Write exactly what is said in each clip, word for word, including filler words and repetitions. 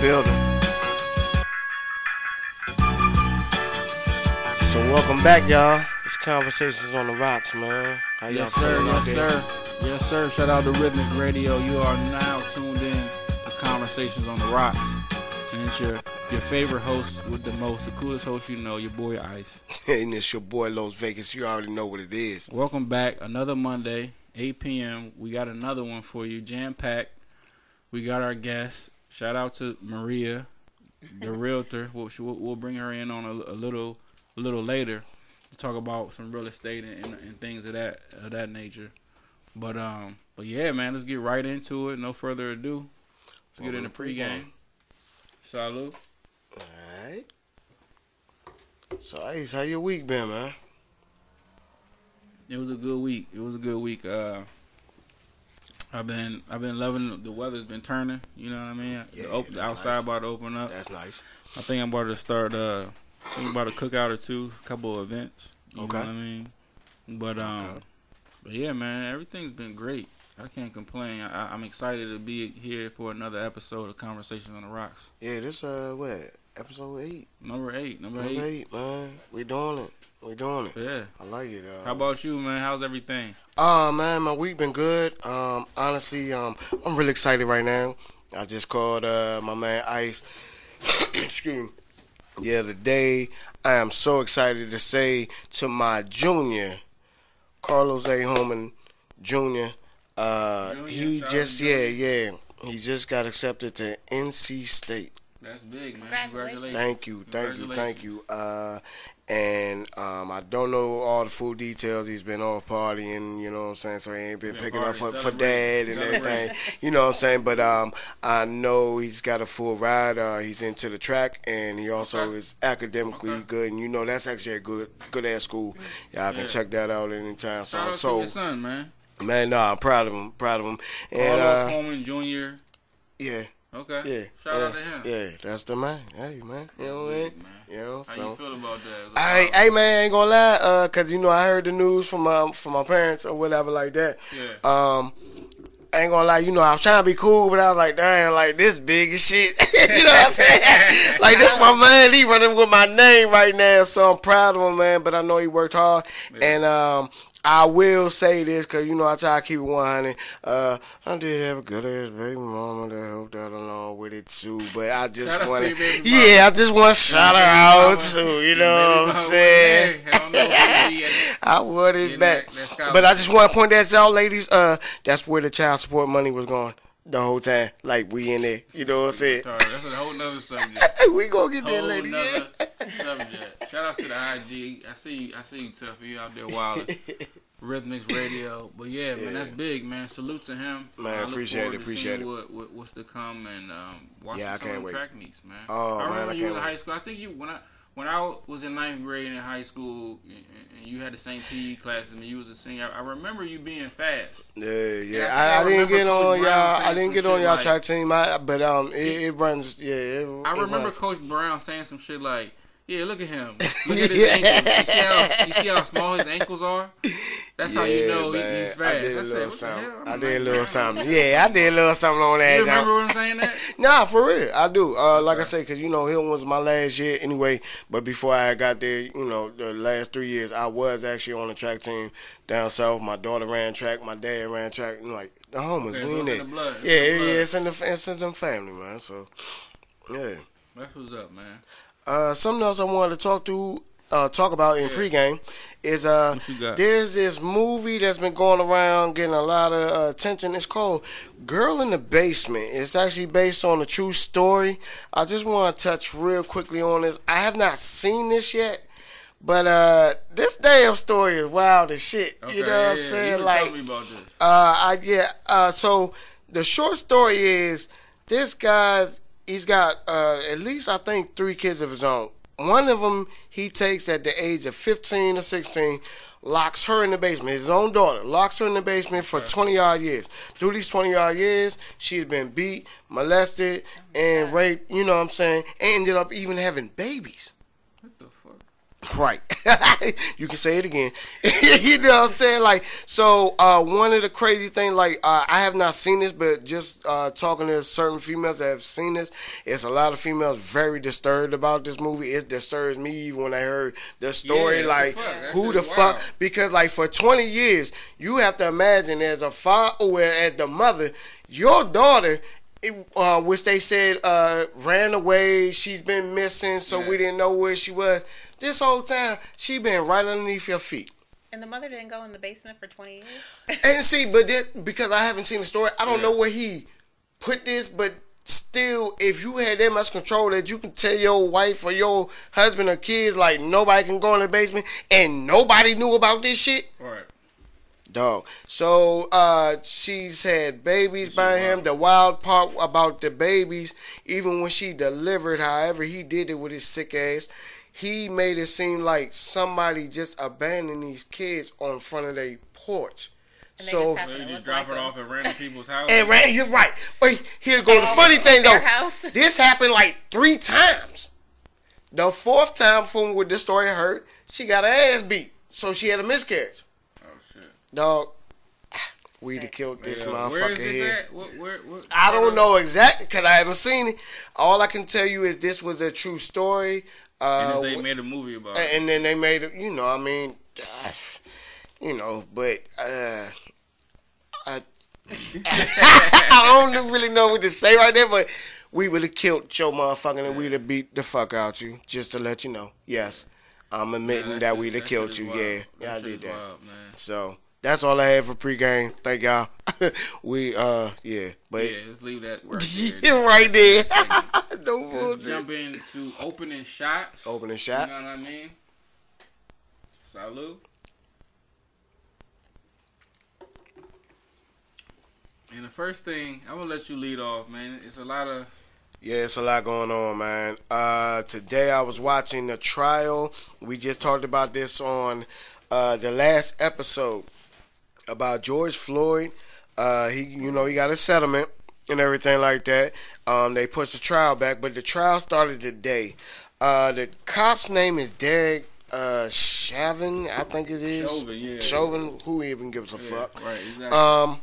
building. So welcome back, y'all. It's Conversations on the Rocks, man. How y'all yes, sir. Yes, there? sir. Yes, sir. Shout out to Rhythmic Radio. You are now tuned in to Conversations on the Rocks. And it's your, your favorite host with the most, the coolest host you know, your boy Ice. And it's your boy Los Vegas. You already know what it is. Welcome back. Another Monday, eight p.m. We got another one for you, jam-packed. We got our guest. Shout out to Maria, the realtor. We'll, we'll bring her in on a, a little a little later to talk about some real estate and, and, and things of that of that nature. But um, but yeah, man, let's get right into it. No further ado. Let's get in the pregame. Salud. All right. So, Ice, how your week been, man? It was a good week. It was a good week. Uh, I've been I've been loving the weather's been turning. You know what I mean? Yeah, the, open, the outside nice. About to open up. That's nice. I think I'm about to start. Uh, I think I'm about to cook out or two, a couple of events. You okay. know what I mean? But um, okay. but yeah, man, everything's been great. I can't complain. I, I'm excited to be here for another episode of Conversations on the Rocks. Yeah, this uh what episode eight? Number eight. Number, Number eight. eight, man. We doing it. We doing it. Yeah. I like it. Uh, How about you, man? How's everything? Oh, uh, man, my week been good. Um, honestly, um, I'm really excited right now. I just called uh my man Ice. Excuse me. Yeah, today I am so excited to say to my junior, Carlos A. Holman Junior Uh, Junior, he just yeah yeah he just got accepted to N C State. That's big, man. Congratulations. Congratulations. Thank you, thank you, thank you. Uh, and um, I don't know all the full details. He's been off partying, you know what I'm saying? So he ain't been, Been picking up for, partying, for dad and celebrating. everything. You know what I'm saying? But um, I know he's got a full ride. Uh, he's into the track, and he also Okay. is academically Okay. good. And you know that's actually a good good ass school. Y'all can Yeah. check that out anytime. So Shout out so to your son, man. man, nah, I'm proud of him. Proud of him. And Carlos uh, Holman Junior yeah. Okay. Yeah, Shout yeah, out to him. Yeah, that's the man. Hey, man. You know what I mean? Man. You know, How so. you feel about that? I, hey man, I ain't gonna lie, uh, cause you know I heard the news from my from my parents or whatever like that. Yeah. Um, I ain't gonna lie, you know I was trying to be cool, but I was like, damn, like this big as shit. You know what I'm saying? Like this my man, he running with my name right now, so I'm proud of him, man. But I know he worked hard, Yeah. and um. I will say this, cause you know I try to keep it one hundred. Uh, I did have a good ass baby mama that helped out along with it too. But I just Shout out want to your baby yeah, I just want to shout her baby out mama. too. You Your know baby what I'm mama saying? wasn't there. Hell no, baby. I want it Getting back. that- that scholarship. But I just want to point that out, ladies. Uh, that's where the child support money was going the whole time. Like we in there. You know what I'm saying? Sorry, that's a whole nother subject. We gonna get there, Whole ladies. nother subject. Shout out to the I G. I see you. I see you, Tuffy. You out there wilding. Rhythmics Radio. But yeah, man, Yeah. that's big, man. Salute to him. Man, I look appreciate forward it, to appreciate seeing it. What, what, what's to come and um, watching Yeah, I some can't of the wait. track meets, man. Oh, I man, remember I you can't was in wait. high school. I think you when I when I was in ninth grade in high school and, and you had the same P E class as me. You was a senior. I remember you being fast. Yeah, Yeah, yeah. I I, I think I didn't get remember on Coach Brown y'all. saying I didn't some get on shit y'all like- track team. I, but um, it, it runs. Yeah, it, I it remember runs. Coach Brown saying some shit like, "Yeah, look at him. Look at his Yeah. ankles. You see how you see how small his ankles are? That's how you Yeah, know he, man. he's fast." I did a I said, little "What the something. hell?" I I'm did a like, little "Damn." something. Yeah, I did a little something on that. You now. remember what I'm saying? That Nah, for real, I do. Uh, like I say, because, you know, Hilton was my last year anyway. But before I got there, you know, the last three years, I was actually on the track team down south. My daughter ran track. My dad ran track. You know, like, the homies, Okay, we so in it's in there. the blood. It's Yeah, in the blood. yeah, it's in, the, it's in them family, man. So, yeah. that's what's up, man. Uh, something else I wanted to talk to, uh, talk about in Yeah. pregame is uh, What you got? there's this movie that's been going around getting a lot of uh, attention. It's called Girl in the Basement. It's actually based on a true story. I just want to touch real quickly on this. I have not seen this yet, but uh, this damn story is wild as shit. Okay, you know yeah, what I'm yeah. saying? You been Like, telling me about this. uh, I yeah. Uh, so the short story is this guy's he's got uh, at least I think three kids of his own. One of them he takes at the age of fifteen or sixteen, locks her in the basement. His own daughter locks her in the basement for twenty odd years. Through these twenty odd years, she's been beat, molested, and raped. You know what I'm saying? And ended up even having babies. What the fuck? Right. You can say it again. You know what I'm saying? Like, so uh, one of the crazy things, like, uh, I have not seen this, but just uh, talking to certain females that have seen this, it's a lot of females very disturbed about this movie. It disturbs me even when I heard the story. Yeah, like, the who the wild. fuck? Because, like, for twenty years, you have to imagine as a father, or as the mother, your daughter, It, uh, which they said uh, ran away. She's been missing, so Yeah. we didn't know where she was. This whole time, she been right underneath your feet. And the mother didn't go in the basement for twenty years? And see, but that, because I haven't seen the story, I don't Yeah. know where he put this, but still, if you had that much control that you can tell your wife or your husband or kids, like, nobody can go in the basement, and nobody knew about this shit, Right. dog. So uh, she's had babies She's by him. wild. The wild part about the babies, even when she delivered, however he did it with his sick ass, he made it seem like somebody just abandoned these kids on front of their porch. And they So just have- So you It just looked drop like it them. off at random people's houses. and right, you're right. Wait, here go the They funny always thing at their though. house. This happened like three times. The fourth time, from what this story I heard, she got her ass beat, so she had a miscarriage. Oh shit. Dog, we'd have Sick. killed this Yeah, motherfucker where is this here. at? What, where, what, I where don't the- know exactly because I haven't seen it. All I can tell you is this was a true story. And Uh, they made a movie about it. and then they made it, you know, I mean, uh, you know, but uh, I, I don't really know what to say right there, but we would have killed your motherfucking and we'd have beat the fuck out you, just to let you know. Yes, I'm admitting Yeah, that, shit- we'd have shit killed is you. wild. Yeah, yeah, I shit did is that. wild, man. So that's all I had for pregame. Thank y'all. we, uh, yeah, but Yeah, let's leave that right there. yeah, right there. no Let's bullshit. jump into opening shots. Opening shots. You know what I mean? Salud. And the first thing, I'm gonna let you lead off, man. It's a lot of Yeah, it's a lot going on, man. Uh, today I was watching the trial. We just talked about this on uh, the last episode about George Floyd. Uh, he, you know, he got a settlement and everything like that. Um, they pushed the trial back, but the trial started today. Uh, the cop's name is Derek uh, Chauvin, I think it is. Chauvin, yeah. Chauvin, who even gives a yeah, fuck? right, exactly. Um,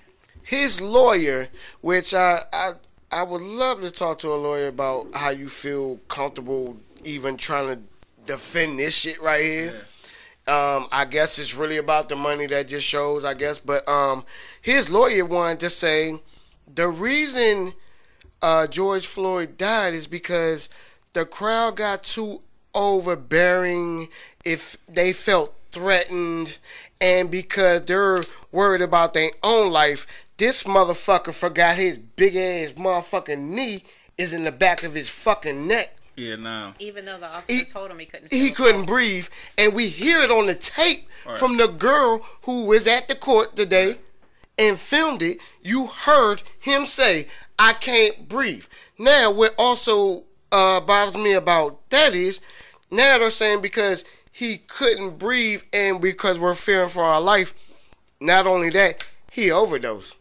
his lawyer, which I, I I would love to talk to a lawyer about how you feel comfortable even trying to defend this shit right here. yeah. Um, I guess it's really about the money that just shows, I guess. But um, his lawyer wanted to say the reason uh, George Floyd died is because the crowd got too overbearing, if they felt threatened, and because they're worried about their own life. This motherfucker forgot his big ass motherfucking knee is in the back of his fucking neck. Yeah, now. Even though the officer He- told him he couldn't. He feel couldn't it. breathe, and we hear it on the tape Right. from the girl who was at the court today and filmed it. You heard him say, "I can't breathe." Now, what also uh, bothers me about that is now they're saying because he couldn't breathe and because we're fearing for our life. Not only that, he overdosed.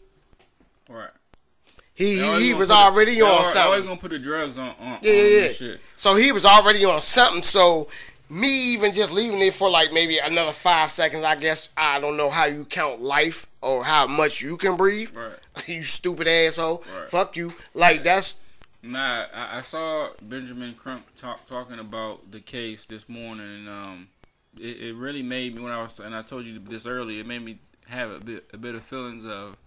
Right. He They he, always he gonna was put the- already they on always- they always something. gonna put the drugs on, on, Yeah, on yeah, yeah. this shit. So he was already on something. So me even just leaving it for like maybe another five seconds, I guess I don't know how you count life or how much you can breathe. Right. You stupid asshole. Right. Fuck you. Like that's Nah, I, I saw Benjamin Crump talk, talking about the case this morning, and um, it, it really made me when I was and I told you this earlier. It made me have a bit a bit of feelings of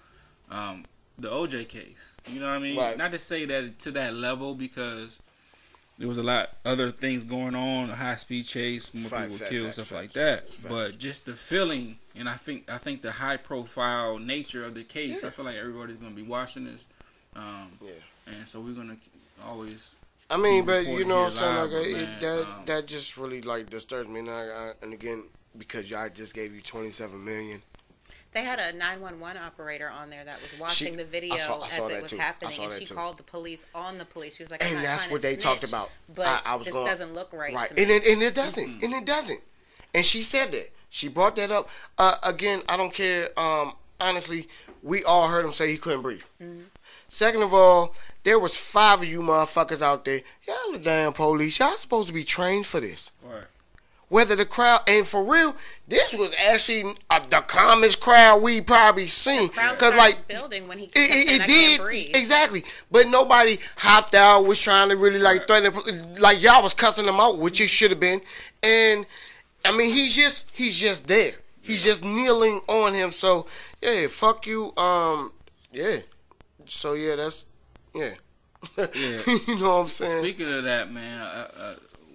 um the O J case. You know what I mean? Right. Not to say that to that level because there was a lot other things going on, a high speed chase, more Fact, people fact, killed, fact, stuff fact, like that. fact, fact. But just the feeling, and I think I think the high profile nature of the case. Yeah. I feel like everybody's gonna be watching this. Um, Yeah. And so we're gonna always. I mean, be but you reporting know what I'm here saying? live, Like, but it, man, that um, that just really like disturbs me. And, I, I, and again, because I just gave you twenty-seven million. They had a nine one one operator on there that was watching She- the video I saw- I as saw it that was too. I happening, saw and that she too. called the police on the police. She was like, I'm And not that's trying what to they talked snitch, about. But I, I was this going, doesn't look right, Right, to me. and it, and it doesn't, and it doesn't. And she said that. She brought that up. Uh, again, I don't care. Um, honestly, we all heard him say he couldn't breathe. Mm-hmm. Second of all, there was five of you motherfuckers out there. Y'all the damn police. Y'all supposed to be trained for this. Right. Whether the crowd, and for real, this was actually uh, the calmest crowd we probably seen. Crowd Cause started like building when he it, it, it I did can't breathe. exactly, but nobody hopped out, was trying to really like threaten, like y'all was cussing him out, which he should have been. And I mean, he's just he's just there. He's just kneeling on him. So yeah, fuck you. Um, yeah. So yeah, that's yeah. Yeah. You know what I'm saying? Speaking of that, man, uh, uh,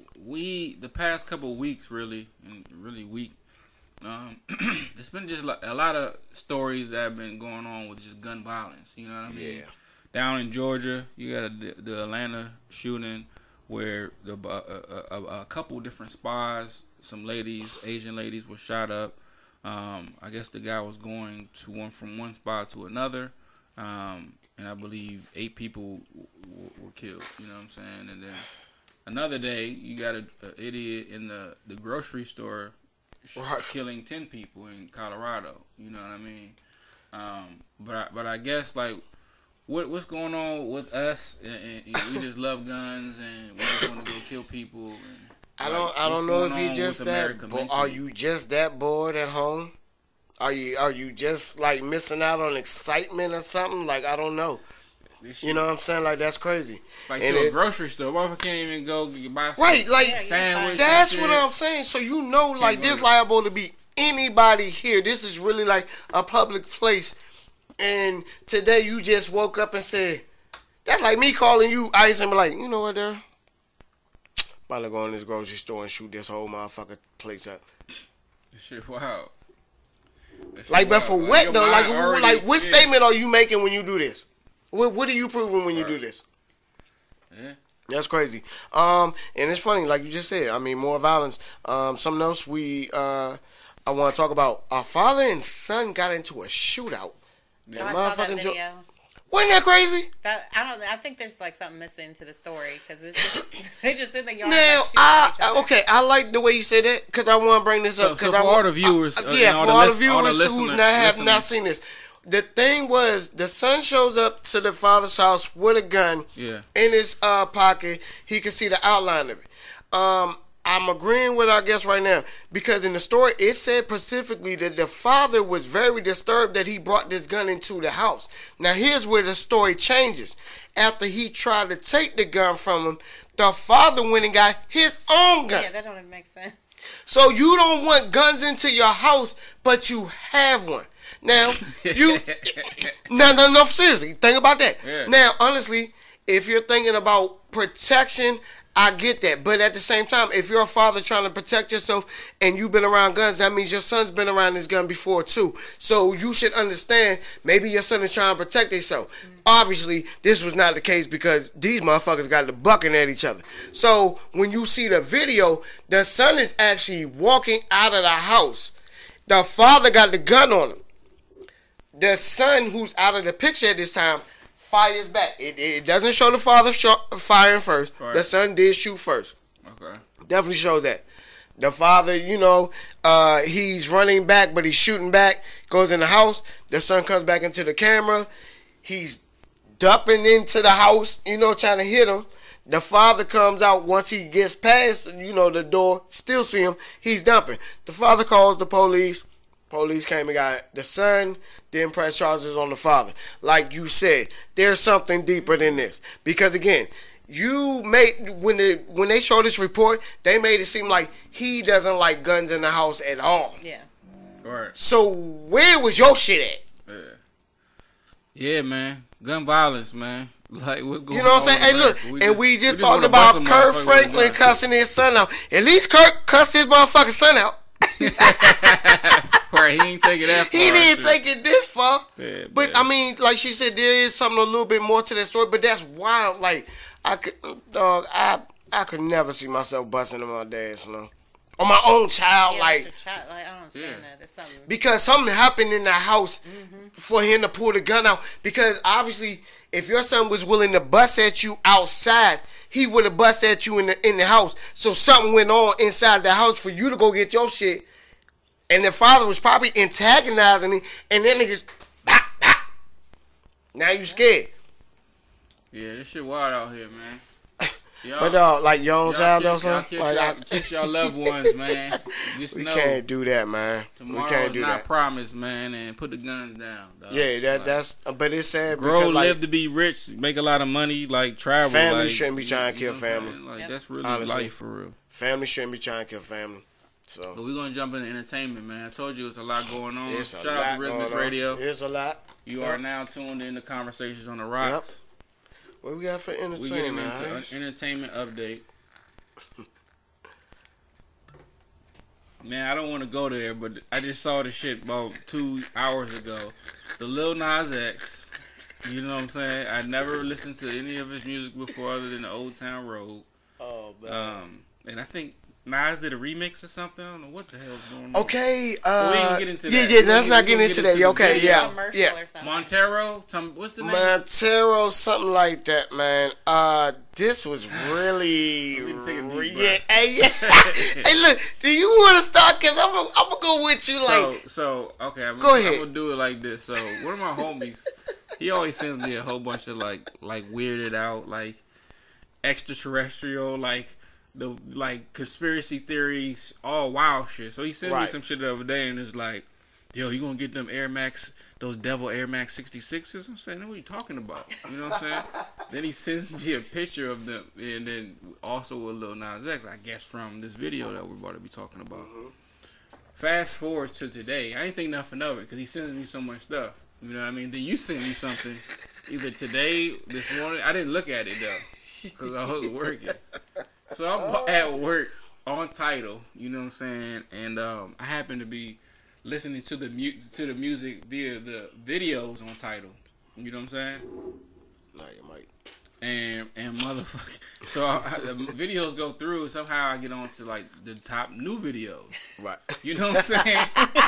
we the past couple of weeks, really, and really week, um, it's been just like a lot of stories that have been going on with just gun violence. You know what I mean? Yeah. Down in Georgia, you got a, the, the Atlanta shooting where the uh, a, a, a couple different spas, some ladies, Asian ladies, were shot up. Um, I guess the guy was going to one from one spot to another, um, and I believe eight people w- w- were killed. You know what I'm saying? And then another day, you got an idiot in the, the grocery store sh- Right. killing ten people in Colorado. You know what I mean? Um, but I, but I guess like what what's going on with us? And, and we just love guns and we just want to go kill people. And, I don't. like, I what's don't know going if you on just with that. America Bo- mentally? are you just that bored at home? Are you? Are you just like missing out on excitement or something? Like I don't know. This shit- You know what I'm saying? Like that's crazy. Like And to a it's- grocery store, motherfucker can't even go get- buy some Right, like Yeah, yeah. sandwich. that's and what shit. I'm saying. So you know, like go this to- liable to be anybody here. This is really like a public place. And today you just woke up and said, that's like me calling you Ice and be like, you know what, there? About to go in this grocery store and shoot this whole motherfucker place up. This shit wild. That shit Like, but wild. for Like, what your though? Like, mind wh- already- like what yeah. statement are you making when you do this? What What are you proving when you do this? Yeah. That's crazy. Um, and it's funny, like you just said. I mean, more violence. Um, something else we uh, I want to talk about. Our father and son got into a shootout. Oh, I saw that Jo- video. Wasn't that crazy? That, I don't. I think there's like something missing to the story because it's just they just in the yard. Now, like, shooting I, at each other. I okay, I like the way you said that because I want to bring this So- up. so Cause for I all want, the viewers, I- uh, yeah, and all for the all the lis- all the viewers who's listener- not have not listeners. seen this. The thing was, the son shows up to the father's house with a gun Yeah. in his uh, pocket. He can see the outline of it. Um, I'm agreeing with our guest right now because in the story it said specifically that the father was very disturbed that he brought this gun into the house. Now here's where the story changes. After he tried to take the gun from him, the father went and got his own gun. Yeah, that don't even make sense. So you don't want guns into your house, but you have one. Now, you... no, no, no, seriously. Think about that. Yeah. Now, honestly, if you're thinking about protection, I get that. But at the same time, if you're a father trying to protect yourself and you've been around guns, that means your son's been around this gun before too. So you should understand, maybe your son is trying to protect himself. Mm-hmm. Obviously, this was not the case because these motherfuckers got to bucking at each other. So when you see the video, the son is actually walking out of the house. The father got the gun on him. The son, who's out of the picture at this time, fires back. It, it doesn't show the father sh- firing first. Right. The son did shoot first. Okay. Definitely shows that. The father, you know, uh, he's running back, but he's shooting back. Goes in the house. The son comes back into the camera. He's dumping into the house, you know, trying to hit him. The father comes out once he gets past, you know, the door. Still see him. He's dumping. The father calls the police. Police came and got the son, then press charges on the father. Like you said, there's something deeper than this. Because again, you made when the when they showed this report, they made it seem like he doesn't like guns in the house at all. Yeah. All right. So where was your shit at? Yeah. Yeah, man. Gun violence, man. Like what's going You know what I'm on saying? Hey, in look, America? and we just wanna talked bust about a Kirk motherfucker with a Franklin gun. cussing his son out. At least Kirk cussed his motherfucking son out. Right, he ain't take it that far. He didn't shit. take it this far. Yeah, But man. I mean, like she said, there is something a little bit more to that story. But that's wild. Like I could, dog, I I could never see myself busting in my dad's, you know, or my own child. Yeah, like that's your child. Like, I don't understand Yeah. that. There's something. because something happened in the house for him to pull the gun out. Because obviously, if your son was willing to bust at you outside, he would have bust at you in the in the house. So something went on inside the house for you to go get your shit. And the father was probably antagonizing him, and then niggas, bah, bah. Now you scared. Yeah, this shit wild out here, man. Y'all, But uh, like your own child y'all or kiss, y'all something, kiss, like, y'all, I- kiss y'all loved ones, man. Just we know can't do that, man. We tomorrow can't is do not that. promised, man. And put the guns down. Dog. Yeah, that Like, that's. But it's sad grow, because like, live to be rich, make a lot of money, like travel. Family like, shouldn't be trying to you kill know what I'm family. saying? Like Yep. that's really Honestly. life for real. family shouldn't be trying to kill family. So But we're gonna jump into entertainment, man. I told you it's a lot going on. it's a Shout lot out to going Rhythmus on. Radio. It's a lot. You Yep. are now tuned in to Conversations on the Rocks. Yep. What we got for We getting entertainment? into an Ice? entertainment update. Man, I don't want to go there, but I just saw the shit about two hours ago. The Lil Nas X. You know what I'm saying? I never listened to any of his music before other than the Old Town Road. Oh man. Um, and I think Nas did a remix or something. I don't know what the hell's going on. Okay. Uh, But we ain't gonna get into yeah, that. yeah. We Let's gonna- not we get gonna into get into that. the Okay. video. Yeah. Commercial Yeah. or something. Montero, Tom, what's the name? Montero, something like that, man. Uh, this was really, Let me take a deep re- breath. yeah, hey, yeah. Hey, look, do you want to start? Cause I'm, gonna, I'm gonna go with you. Like, So, so okay, I'm, Go I'm ahead. gonna do it like this. So, one of my homies, he always sends me a whole bunch of like, like weirded out, like extraterrestrial, like the like conspiracy theories, all wild shit. So he sent me Right. some shit the other day, and it's like, yo, you gonna get them Air Max, those Devil Air Max sixty-sixes? I'm saying, what are you talking about? You know what I'm saying? Then he sends me a picture of them, and then also a Lil Nas X, I guess from this video that we're about to be talking about. Fast forward to today, I ain't think nothing of it because he sends me so much stuff. You know what I mean? Then you sent me something either today, this morning. I didn't look at it though because I was working. So I'm at work on Tidal, you know what I'm saying, and um, I happen to be listening to the mu- to the music via the videos on Tidal. You know what I'm saying? no, you might. And and motherfucker, so I, I- the videos go through. Somehow I get on to like the top new videos. Right. You know what I'm saying?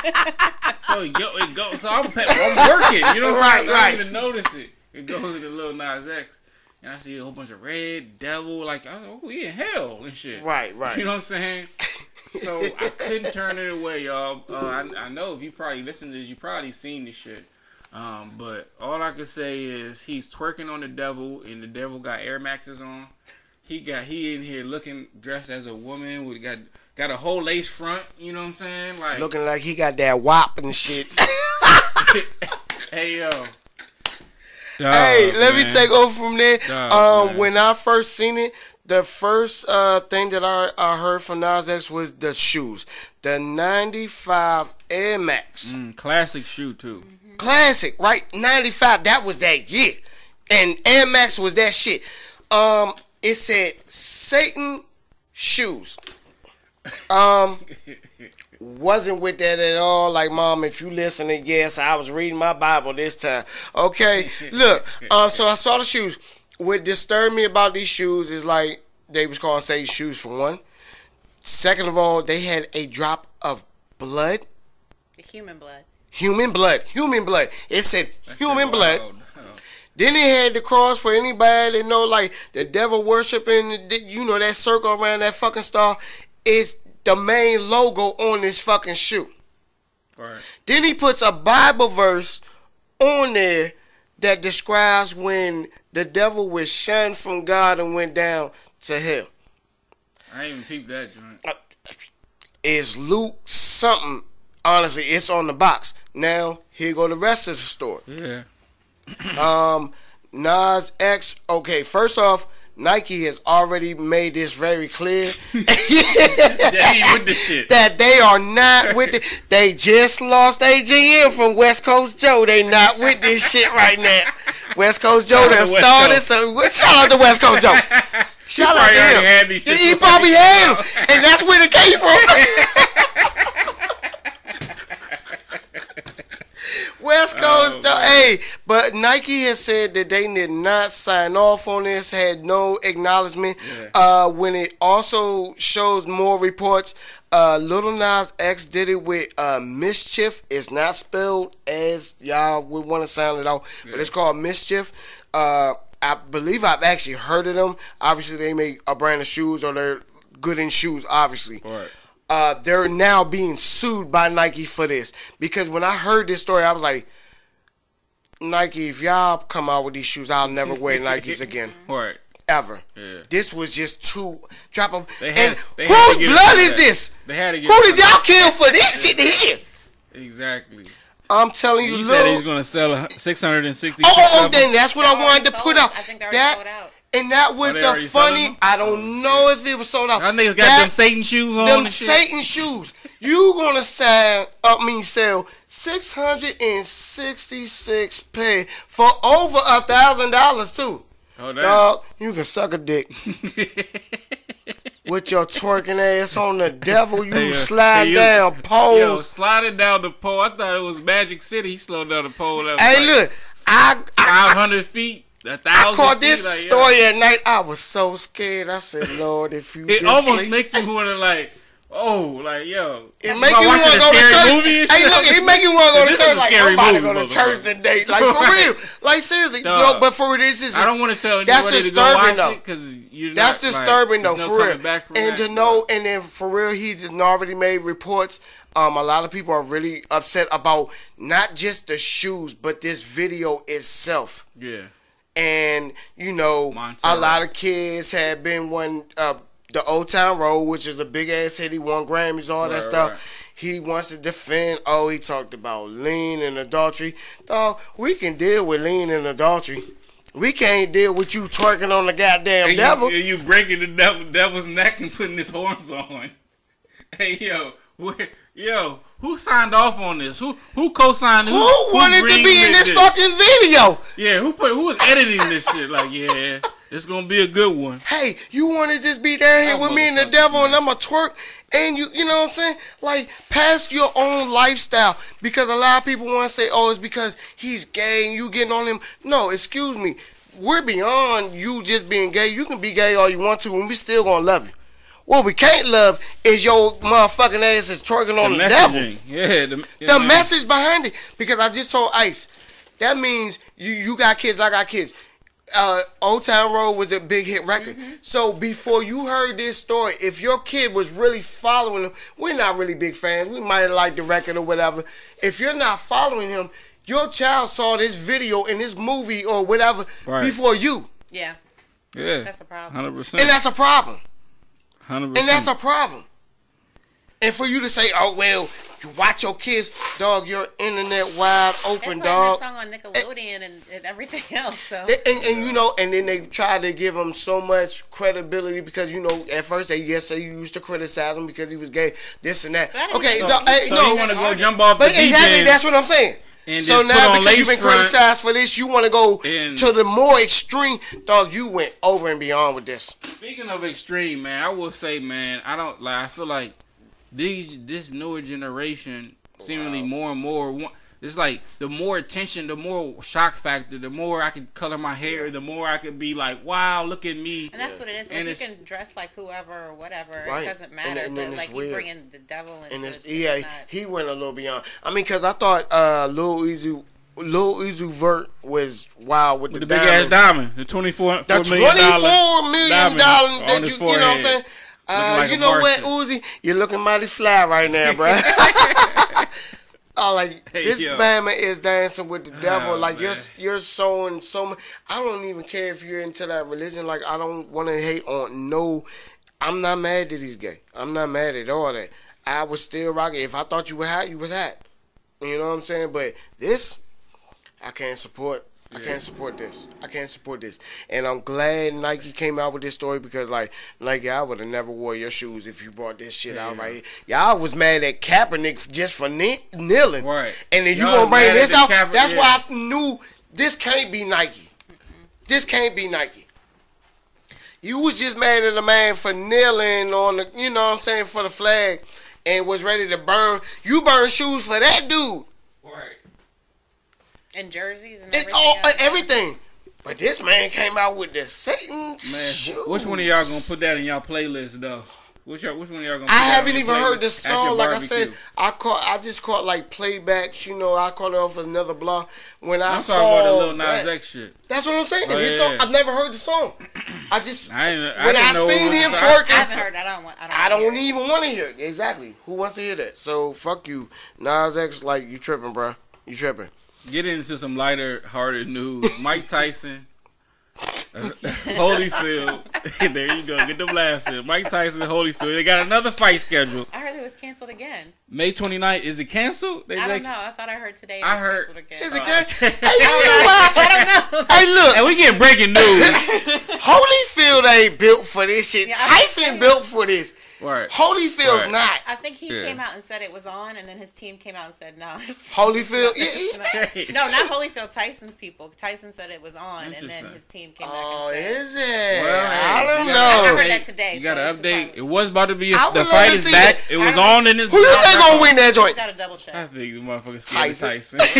So it go, it goes. So I'm, pe- I'm working. You know what I'm Right, saying? I right. don't even notice it. It goes to the Lil Nas X, and I see a whole bunch of red devil. Like, I was like, oh, we in hell and shit. Right, right. You know what I'm saying? So I couldn't turn it away, y'all. Uh, I, I know if you probably listen to this, you probably seen this shit. Um, but all I can say is he's twerking on the devil, and the devil got Air Maxes on. He got he in here looking dressed as a woman with got got a whole lace front. You know what I'm saying? Like, Looking like he got that wop and shit. hey yo. Hey, Dog, let me man. take over from there. Dog, um, man. when I first seen it, the first uh, thing that I, I heard from Nas X was the shoes, the ninety-five Air Max, Mm, classic shoe too. classic, right? ninety-five, that was that year, and Air Max was that shit. Um, it said Satan shoes. Um. Wasn't with that at all. Like, Mom, if you listening, yes, I was reading my Bible this time. Okay, look. Um, so I saw the shoes. What disturbed me about these shoes is like they was calling Satan shoes for one. Second of all, they had a drop of blood, The human blood. human blood, human blood. It said That human shit blood. wild, dog. Then they had the cross for anybody that know, like the devil worshiping. You know that circle around that fucking star is the main logo on this fucking shoe. Right. Then he puts a Bible verse on there that describes when the devil was shunned from God and went down to hell. I ain't even peeped that joint. It's Luke something. Honestly, it's on the box. Now, here go the rest of the story. Yeah. Um, Nas X. Okay, first off, Nike has already made this very clear They ain't with the shit. that they are not with it. They just lost A G M from West Coast Joe. They not with this shit right now. West Coast Joe Shout out done to West started Coast. some. well, Shout out to West Coast Joe. Shout out probably to already him. had these shit he for probably thirty had years. them, and that's where it came from. West Coast, Oh, Joe. man. Hey, but Nike has said that they did not sign off on this, had no acknowledgement. Yeah. Uh, when it also shows more reports, uh, Lil Nas X did it with uh, Mischief. It's not spelled as y'all would want to sound it out, but it's called Mischief. Uh, I believe I've actually heard of them. Obviously, they make a brand of shoes, or they're good in shoes, obviously. Right. Uh, they're now being sued by Nike for this, because when I heard this story, I was like, Nike, if y'all come out with these shoes, I'll never wear Nikes again. Right. Ever. Yeah. This was just too drop them. They had- and they had whose to get blood it is for this? that. They had to get Who it did for y'all kill for this shit to hear? Exactly. I'm telling you, He look. said he's gonna sell six hundred and sixty. Oh, oh, oh, then that's what They I wanted already to sold. put out. I think they already That sold out. and that was Oh, they the already selling funny. them? I don't know if it was sold out. Y'all niggas got That- them Satan shoes on Them and shit. Satan shoes. You gonna sell? I mean, sell six hundred and sixty-six pair for over a thousand dollars too. Oh, damn. Dog, you can suck a dick with your twerking ass on the devil. You Hey, uh, slide hey, you- down pole. Yo, sliding down the pole. I thought it was Magic City. He slowed down the pole. That was Hey, like look, I I, five hundred feet. A I thousand. caught feet, this like, yo. story at night. I was so scared. I said, Lord, if you It just almost sleep. make you want to like, oh, like yo. It am make I you want watching to a go to scary church. movie and Hey, shit? look, it make you want to go to This church. is a Like, scary I'm about to movie, go to church motherfucker. today. Like, for Right. real. Like, seriously. Dog. No, but for this is... I don't want to tell That's anybody to go disturbing, watch though. it because you. That's disturbing, though, no for real. coming back from And that, to know, and then for real, he just already made reports. Um, a lot of people are really upset about not just the shoes, but this video itself. Yeah. And you know, Montero. a lot of kids had been one uh, the Old Town Road, which is a big ass hit. He won Grammys, all that Right, stuff. right. He wants to defend. Oh, he talked about lean and adultery. Dog, we can deal with lean and adultery. We can't deal with you twerking on the goddamn And devil. You, and you breaking the devil, devil's neck and putting his horns on. Hey yo, where, yo, who signed off on this? Who who co-signed? Who wanted to be in this greenlit fucking video? Yeah, who put who was editing this shit? Like, yeah, it's gonna be a good one. Hey, you want to just be down here That with me and the motherfucker, devil, man. and I'm a twerk, and you, you know what I'm saying? Like, past your own lifestyle, because a lot of people want to say, oh, it's because he's gay and you getting on him. No, excuse me, we're beyond you just being gay. You can be gay all you want to, and we still gonna love you. What we can't love is your motherfucking ass is twerking on the, The devil. messaging, yeah, the, yeah, The man. message behind it, because I just told Ice, that means you you got kids, I got kids. Uh, Old Town Road was a big hit record. So before you heard this story, if your kid was really following him, we're not really big fans. We might have liked the record or whatever. If you're not following him, your child saw this video in this movie or whatever Right. before you, Yeah, Yeah, That's a problem. Hundred percent. and that's a problem. Hundred And that's percent. a problem. And for you to say, "Oh well, you watch your kids, dog. Your internet wide They're open, putting dog." that song on Nickelodeon and, and everything else. So They- And, and you know, and then they try to give him so much credibility because you know, at first they yes they used to criticize him because he was gay, this and that. But I didn't Okay, so- dog, hey, So no, you want to go jump off but the deep exactly end that's what I'm saying. and So just now put on because you've been lace front criticized for this, you want to go and- to the more extreme. Dog, you went over and beyond with this. Speaking of extreme, man, I will say, man, I don't like. I feel like these this newer generation, seemingly more and more. want- It's like the more attention, the more shock factor, the more I can color my hair, the more I can be like, wow, look at me. and that's what it is. And Like, you it's- can dress like whoever or whatever. Right. It doesn't And- matter. and then but it's like you weird. bringing the devil into And it's, it's yeah, not- he went a little beyond. I mean, because I thought uh, Lil Uzi, Lil Uzi Vert was wild with, With the, the big diamond. ass diamond, the twenty-four The million dollar twenty-four million diamond dollars on that his you, you know what I'm forehead. saying? Uh, like you a know what, Martian. Uzi? You're looking mighty fly right now, bro. Oh, like Hey, this yo. Bama is dancing with the devil. Oh, like you're man. you're showing so much. I don't even care if you're into that religion. Like I don't want to hate on no. I'm not mad that he's gay. I'm not mad at all that. I was still rocking. If I thought you were hot, you was hot. You know what I'm saying? But this, I can't support. I can't support this. I can't support this. And I'm glad Nike came out with this story because, like, Nike, I would have never wore your shoes if you brought this shit out right here. Y'all was mad at Kaepernick just for kne- kneeling. Right. And then you Y'all gonna was bring mad at this the out. Kaepernick, That's yeah. why I knew this can't be Nike. This can't be Nike. You was just mad at a man for kneeling on the, you know what I'm saying, for the flag and was ready to burn. You burn shoes for that dude. Right. and jerseys and It's everything. all else. everything. But this man came out with the Satan Man, shoes. which one of y'all gonna put that in y'all playlist though? Which y'all, which one of y'all gonna? Put I that haven't on your even heard playlist the at your song. Like I said, barbecue? I caught. I just caught like playbacks. You know, I caught it off another blog when I I'm saw. talking about the Lil Nas that. X shit. That's what I'm saying. Oh, His yeah. song, I've never heard the song. I just I ain't, I when didn't I, know seen it was- him I- twerking, I haven't heard. I don't want. I don't, I don't wanna hear it. even want to hear it. Exactly. Who wants to hear that? So fuck you, Nas X. Like you tripping, bro. You tripping. get into some lighter hearted news. Mike Tyson, uh, Holyfield. There you go. Get them laughs in. Mike Tyson, Holyfield. They got another fight scheduled. I heard it was canceled again. May twenty-ninth. Is it canceled? They I like, don't know. I thought I heard today. It I was heard- canceled again. Is it So good? I- Hey, you know what? I don't know. Hey, look. and we get breaking news. Holyfield ain't built for this shit. Yeah, I- Tyson built for this. Right. Holyfield's Right. not. I think he Yeah. came out and said it was on, and then his team came out and said no. it's- Holyfield? Yeah, it's he- not- no, not Holyfield. Tyson's people. Tyson said it was on, and then Interesting. his team came back Oh, and said. is it? Well, I hey, don't you know. I gotta heard update- that today, You so got to you should update. probably- It was about to be. A, I would the love fight to is see back. that. It was I- on in this. Who you think gonna win that You joint? got to double check. I think the motherfucker scared Tyson. of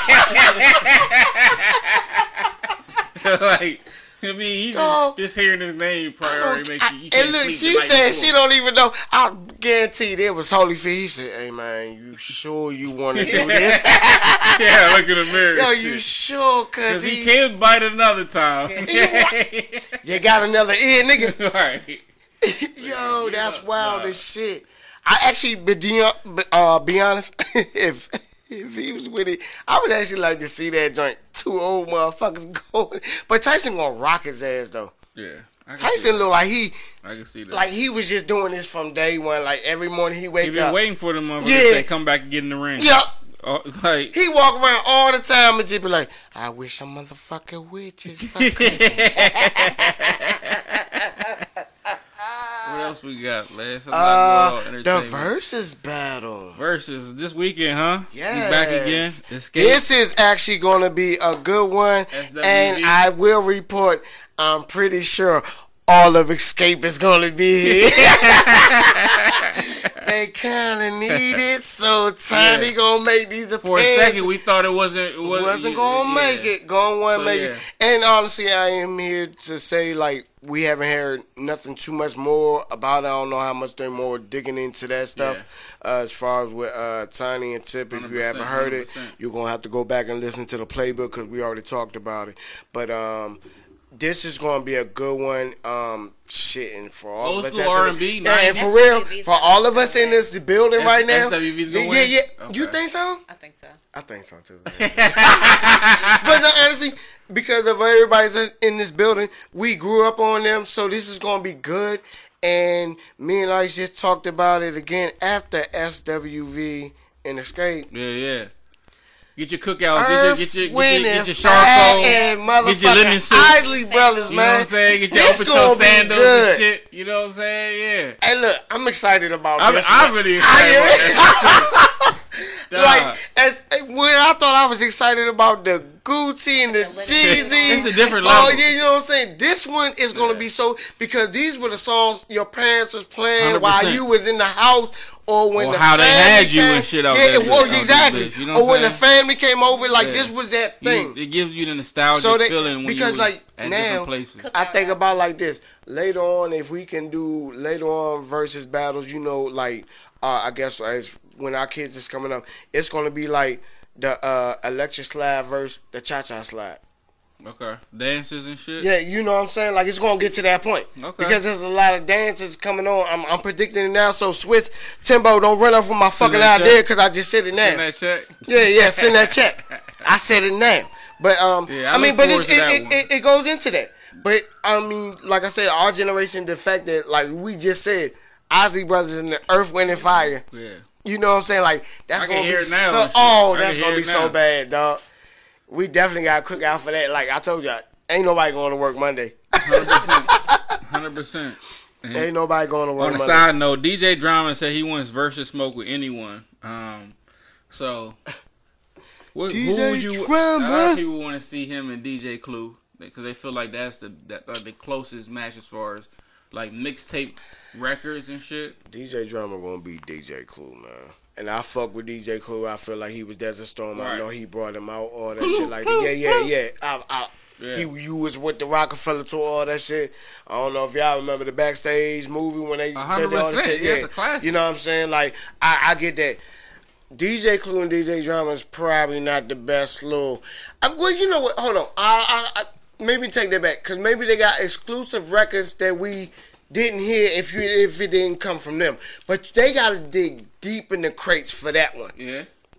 Tyson. Like, I mean, he Dog. just, just hearing his name priority Okay, makes you. you and can't look, sleep she the night said before. she don't even know. I guarantee it was Holyfield. He said, "Hey man, you sure you want to do this? Yeah, look in the mirror. Yo, and you shit. sure? Cause Cause he he, can bite another time. you got another ear, nigga. Right. Yo, that's Yeah, wild nah. as shit. I actually, but be, uh, be honest, if if he was with it, I would actually like to see that joint. Two old motherfuckers going, but Tyson gonna rock his ass though. Yeah. I can see Tyson that. look like he, I can see that. like he was just doing this from day one. Like every morning he wake he been up. waiting for the motherfucker Yeah. to say, come back and get in the ring. Yup. Oh, like, He walk around all the time and just be like, I wish a motherfucker would just fuck what else we got, man? Some Uh, uh, the versus battle. versus this weekend, huh? Yes. We back again. Escape. This is actually going to be a good one. S W V. And I will report, I'm pretty sure all of Escape is going to be here. They kind of need it, so Tiny Yeah. going to make these appearances. For a second, we thought it wasn't. It wasn't, wasn't gonna yeah. make it. Going to So, make yeah. it. And honestly, I am here to say, like, we haven't heard nothing too much more about it. I don't know how much they're more digging into that stuff. Uh, as far as with uh, Tiny and Tip, if you haven't heard it, one hundred percent. you're going to have to go back and listen to the playbook because we already talked about it. But um, this is going to be a good one. Um, shit, and for all Old of us, school that's in R it- and B, yeah, and nice. for real, S W V's for gonna all be of us so in good. this building S- right now, S W V's gonna yeah, win? yeah, you Okay. think so? I think so. I think so too. But no, honestly, because of everybody's in this building, we grew up on them, so this is gonna be good. And me and I just talked about it again after S W V and Escape. Yeah, yeah. Get your cookouts. Get your, Earth, get your, Wind, get your, and get your Fire charcoal. and Get your linen motherfucking suits. Isley Brothers, You know what man. I'm saying? Get your This open gonna toe be sandals good. and shit. You know what I'm saying? Yeah. Hey, look, I'm excited about I'm, this. I'm one. really excited I about that shit, too. Dog. Like, as when I thought I was excited about the Gucci and the The linen Jeezy. suits. It's a different Oh, level. yeah, you know what I'm saying? This one is going to Yeah. be so, because these were the songs your parents was playing one hundred while percent. you was in the house, or when Or the how they family had you came, and shit out yeah, there, well, out this exactly. bitch, you know Or what when I'm the saying? family came over, like Yeah. this was that You- thing. it gives you the nostalgic So they- feeling when because, you was like, at now- different places. Cook- I think about like this later on, if we can do later on versus battles, you know, like uh, I guess as when our kids is coming up, it's gonna be like the uh, electric slide versus the cha cha slide. Okay. Dances and shit. Yeah, you know what I'm saying? Like it's gonna get to that point Okay. because there's a lot of dances coming on. I'm, I'm predicting it now. So Swiss Timbo, don't run off with my fucking that idea check. because I just said it now. Send that check. Yeah, yeah, send that check. I said it now. But um, Yeah, I I, mean, look but forward it's, to it, that it, one. it, it goes into that. But I mean, like I said, our generation, the fact that like we just said, Ozzy Brothers and the Earth, Wind and Fire. Yeah. You know what I'm saying? Like that's I can gonna hear be it now so. and shit. Oh, I that's can gonna hear be it so now. bad, dog. We definitely gotta cook out for that. Like I told you, ain't nobody going to work Monday. Hundred percent. Ain't nobody going to work On a Monday. side note, D J Drama said he wants versus smoke with anyone. Um, so what, D who J would you? Drama. A lot of people want to see him and D J Clue because they feel like that's the that uh, the closest match as far as like mixtape records and shit. D J Drummer gonna be D J Clue, man. And I fuck with D J Clue. I feel like he was Desert Storm. I Right. know he brought him out, all that shit like that. Yeah, yeah, yeah. I, I, Yeah. He, you was with the Rockefeller tour, all that shit. I don't know if y'all remember the Backstage movie when they A hundred did all that percent. shit. Yeah, it's a classic. You know what I'm saying? Like, I, I get that. D J Clue and D J Drama is probably not the best little. I, well, you know what? Hold on. I, I, I maybe take that back because maybe they got exclusive records that we didn't hear if you if it didn't come from them. But they got to dig deep in the crates for that one. Yeah,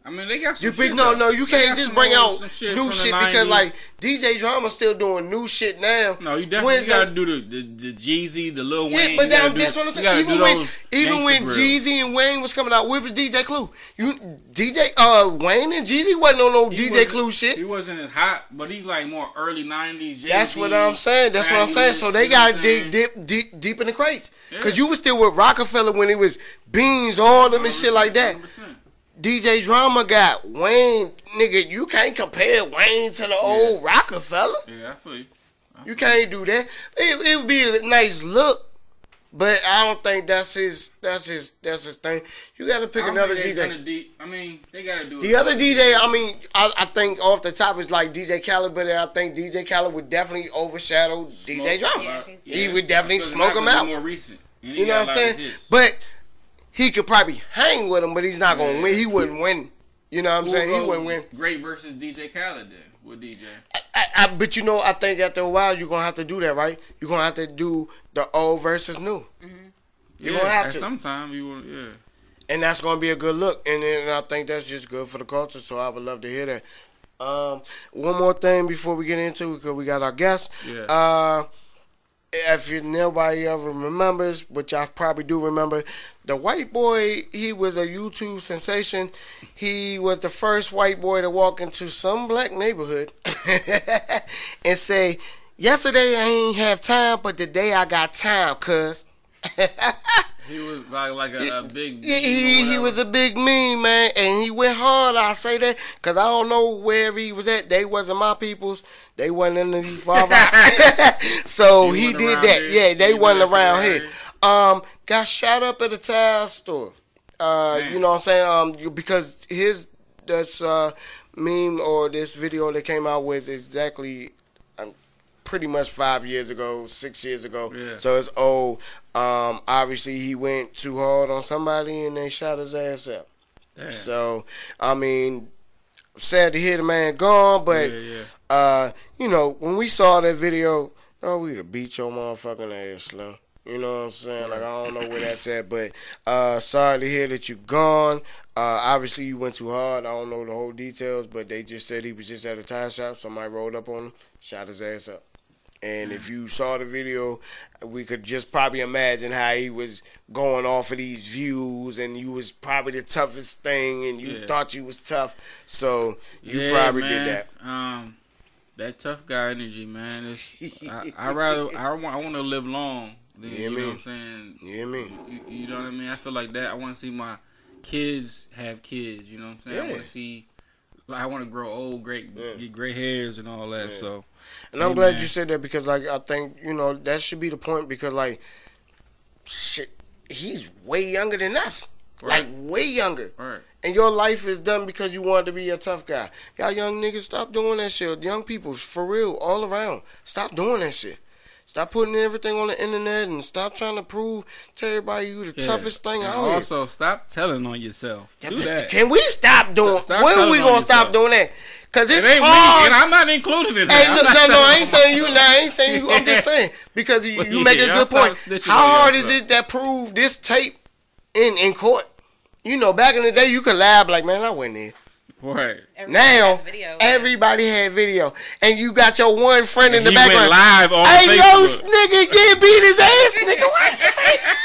I mean, they got some You shit. big, no, though. no, you They can't got just some bring old- out some shit new from the shit because nineties. like D J Drama still doing new shit now. No, you definitely When's gotta that- do the the, the Jeezy, the Lil Wayne. Yeah, but you gotta that, do, that's what I'm you saying. gotta Even do when those even gangsta when grills. Jeezy and Wayne was coming out, where was D J Clue? You D J uh Wayne and Jeezy wasn't on no He D J wasn't- Clue shit. He wasn't as hot, but he's like more early nineties. That's what I'm saying. That's what I'm saying. So they got to dig deep, deep, deep in the crates. Cause Yeah. you was still with Rockefeller when it was Beans, all them and shit like that. one hundred percent. D J Drama got Wayne, nigga. You can't compare Wayne to the old Rockefeller. Yeah, I feel you. I You feel can't do that. It, it would be a nice look, but I don't think that's his. That's his. That's his thing. You got to pick I don't another think D they J. kinda deep. I mean, they gotta do it. The other D J, I mean, I, I think off the top is like D J Khaled, but I think D J Khaled would definitely overshadow D J Smoke. Drama. Yeah, he's- He would definitely Because smoke him Malcolm's out. More recent. And he You know got what a I'm lot of saying? hits. But he could probably hang with him, but he's not gonna Yeah. win. He wouldn't win. You know what I'm Who saying? He goes wouldn't win. Great versus D J Khaled then with D J. I, I, but you know, I think after a while you're gonna have to do that, right? You're gonna have to do the old versus new. You're yeah, gonna have at to. some time you want, yeah. And that's gonna be a good look, and, and I think that's just good for the culture. So I would love to hear that. Um, one more thing before we get into it, because we got our guest. Yeah. Uh, if you, nobody ever remembers, which I probably do remember, the white boy, he was a YouTube sensation. He was the first white boy to walk into some black neighborhood and say, "Yesterday I ain't have time, but today I got time, cuz." He was like like a, a big. He, meme or he, he whatever. was a big meme, man, and he went hard. I say that because I don't know wherever he was at. They wasn't my peoples. They wasn't in the father. So He he, wasn't did around that. here. Yeah, they He wasn't wasn't around around here. here. Um, got shot up at a tile store. Uh, Damn. you know what I'm saying? Um, you- because his this uh meme or this video that came out was exactly um, pretty much five years ago, six years ago. Yeah. So it's old. Um, obviously he went too hard on somebody and they shot his ass up. Damn. So I mean, sad to hear the man gone, but Yeah, yeah. uh, you know, when we saw that video, oh, we'd have beat your motherfucking ass, Slim. You know what I'm saying? Like, I don't know where that's at, but uh, sorry to hear that you're gone. Uh, obviously, you went too hard. I don't know the whole details, but they just said he was just at a tire shop. Somebody rolled up on him, shot his ass up. And if you saw the video, we could just probably imagine how he was going off of these views, and you was probably the toughest thing, and you Yeah. thought you was tough. So you Yeah, probably man. did that. Um, that tough guy energy, man. It's, I, I rather I want I want to live long than Yeah, you know man. what I'm saying. You hear me? You, you know what I mean? I feel like that. I want to see my kids have kids. You know what I'm saying? I Yeah. want to see. Like, I want to grow old, great, Yeah. get gray hairs and all that. Yeah. So, And I'm Hey, glad man. you said that because, like, I think, you know, that should be the point because, like, shit, he's way younger than us. Right. Like, way younger. right. And your life is done because you wanted to be a tough guy. Y'all young niggas, stop doing that shit. Young people, for real, all around. Stop doing that shit. Stop putting everything on the internet and stop trying to prove to everybody you the Yeah. toughest thing And out here. also, stop telling on yourself. Do that. Can we stop doing? Stop when are telling we on gonna stop yourself. doing that? Cause it's It ain't hard. me, and I'm not included in that. Hey, I'm look, not no, no, telling I on ain't saying you. myself. Nah, I ain't saying you. I'm just saying because you, you Yeah, make a y'all good stop point. snitching How on hard is yourself. it that prove this tape in in court? You know, back in the day, you could lie like, man, I went there. Right. Everybody Now, has video. everybody had video, and you got your one friend in the He background. went live on Hey, yo, Facebook. nigga, get beat his ass, nigga. What you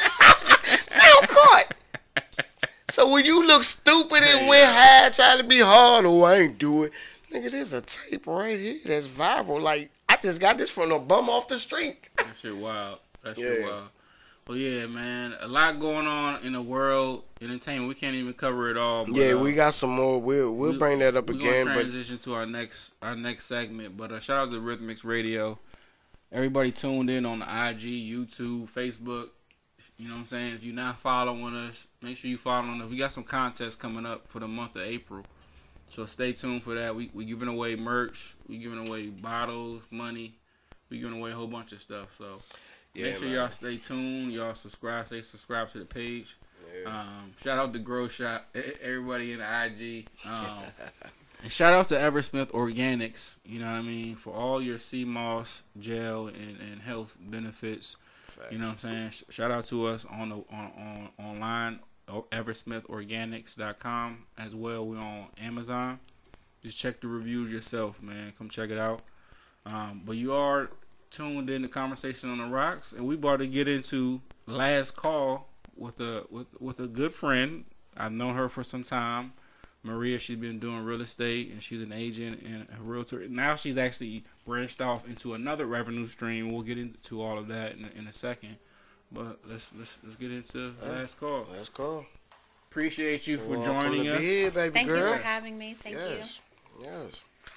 say? Now caught. So when you look stupid and went high trying to be hard, oh, I ain't do it. Nigga, there's a tape right here that's viral. Like, I just got this from a bum off the street. That shit wild. That shit Yeah. wild. Well, yeah, man. A lot going on in the world. Entertainment. We can't even cover it all. But, Yeah, uh, we got some more. We'll we'll we- bring that up we're again. gonna But transition to our next our next segment. But uh, shout out to Rhythmix Radio. Everybody tuned in on the I G, YouTube, Facebook. You know what I'm saying? If you're not following us, make sure you following us. We got some contests coming up for the month of April. So stay tuned for that. We we giving away merch. We giving away bottles, money. We giving away a whole bunch of stuff. So Yeah, make sure man. y'all stay tuned. Y'all subscribe. Stay subscribed to the page. Um, shout out to Grow Shop. e- Everybody in the I G. Um, and shout out to Eversmith Organics. You know what I mean? For all your sea moss, gel, and, and health benefits. You know what I'm saying? Sh- Shout out to us on the on, on online eversmith organics dot com as well. We're on Amazon. Just check the reviews yourself, man. Come check it out. Um, but you are tuned in to Conversation on the Rocks, and we about to get into Last Call with a with with a good friend. I've known her for some time. Maria, she's been doing real estate, and she's an agent and a realtor. Now she's actually branched off into another revenue stream. We'll get into all of that in, in a second. But let's let's let's get into Hey, Last Call. Let's go. Appreciate you for Welcome joining to us. be here, baby Thank girl. you for having me. Thank yes. Yes.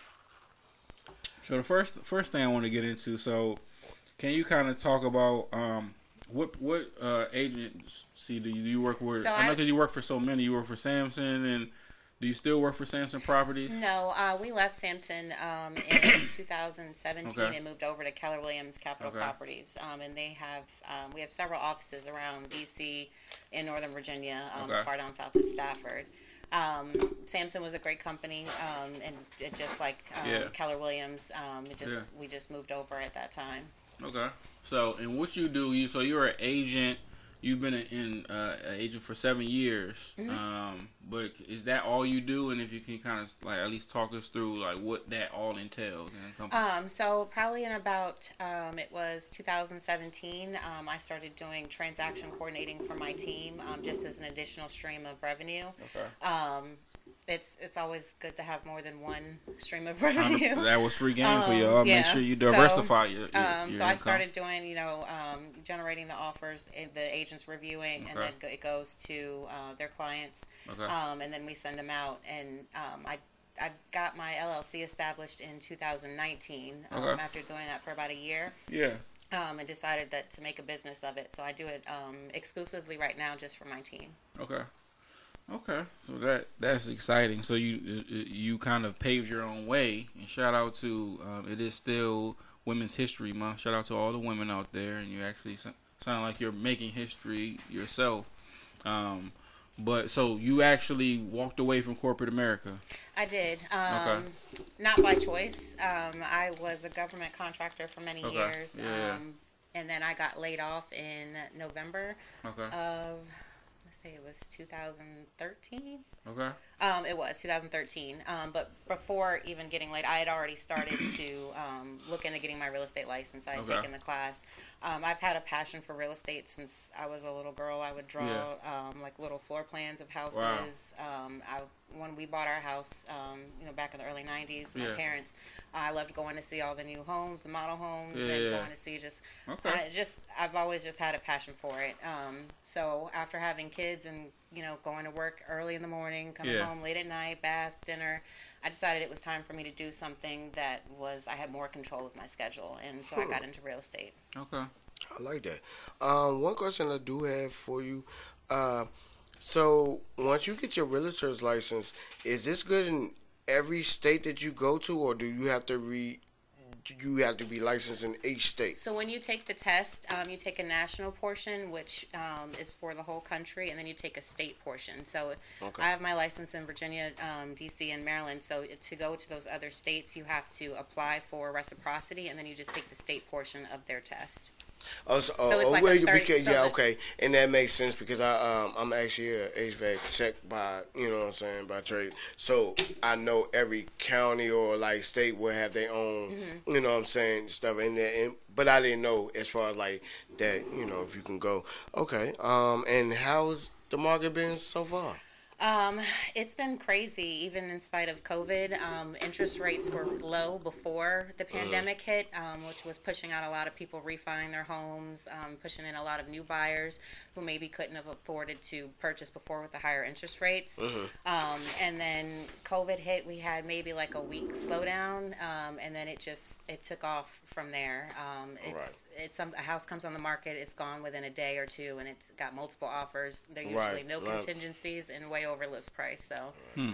So the first first thing I want to get into, so can you kind of talk about um, what what uh, agency do you, do you work with? So I know I- because you work for so many. You work for Samson, and do you still work for Samson Properties? you. No, uh, we left Samson um, in two thousand seventeen Okay. and moved over to Keller Williams Capital Okay. Properties, um, and they have um, we have several offices around D C and Northern Virginia, um, Okay. as far down south as Stafford. Um, Samson was a great company, um, and it just like um, Yeah. Keller Williams, um, it just Yeah. we just moved over at that time. Okay. So, and what you do, you so you're an agent. You've been an, in, uh, an agent for seven years. Mm-hmm. Um, but is that all you do? And if you can kind of like at least talk us through like what that all entails and encompasses. Um, so probably in about um, it was two thousand seventeen, um, I started doing transaction coordinating for my team, um, just as an additional stream of revenue. Okay. Um, it's it's always good to have more than one stream of revenue. That was free game for Um, y'all. yeah. Make sure you So, diversify your, your, Um, your so I income. started doing, you know, um, generating the offers, eh, the agents reviewing, and Okay. then go- it goes to uh, their clients, Okay. um, and then we send them out. And um, I I got my L L C established in two thousand nineteen um, Okay. after doing that for about a year. Yeah. Um, and decided that to make a business of it. So I do it um, exclusively right now just for my team. Okay. Okay. So that that's exciting. So you you kind of paved your own way. And shout out to um, it is still Women's History Month. Shout out to all the women out there, and you actually so- sound like you're making history yourself. Um, but so you actually walked away from corporate America. I did. Um, Okay. Not by choice. Um, I was a government contractor for many Okay. years. Yeah, yeah. Um, and then I got laid off in November Okay. of, let's say it was two thousand thirteen. Okay. Um, it was two thousand thirteen. Um, but before even getting laid, I had already started to um, look into getting my real estate license. I had Okay. taken the class. Um, I've had a passion for real estate since I was a little girl. I would draw Yeah. um, like little floor plans of houses. Um, I, when we bought our house, um, you know, back in the early nineties, my Yeah. parents, I loved going to see all the new homes, the model homes, Yeah, and yeah. going to see just, Okay. I just, I've always just had a passion for it. Um, so after having kids and, you know, going to work early in the morning, coming Yeah. home late at night, baths, dinner, I decided it was time for me to do something that was, I had more control of my schedule. And so I got into real estate. Okay. I like that. Um, one question I do have for you. Uh, so once you get your realtor's license, is this good in every state that you go to, or do you have to re? You have to be licensed in each state. So when you take the test, um, you take a national portion, which um, is for the whole country, and then you take a state portion. So Okay. I have my license in Virginia, um, D C, and Maryland. So to go to those other states, you have to apply for reciprocity, and then you just take the state portion of their test. Oh, so, So oh, it's oh, like well, a you- thirty- because, so yeah, the- okay, and that makes sense because I um I'm actually a H V A C tech by you know what I'm saying by trade, so I know every county or like state will have their own Mm-hmm. you know what I'm saying stuff in there, and but I didn't know as far as like that you know if you can go okay um and how's the market been so far? Um, it's been crazy, even in spite of COVID. Um, interest rates were low before the pandemic hit, um, which was pushing out a lot of people refining their homes, um, pushing in a lot of new buyers who maybe couldn't have afforded to purchase before with the higher interest rates. Um, and then COVID hit, we had maybe like a week slowdown, um, and then it just it took off from there. Um, it's it's some a house comes on the market, it's gone within a day or two, and it's got multiple offers. There are usually Right, no right. contingencies and way over list price. So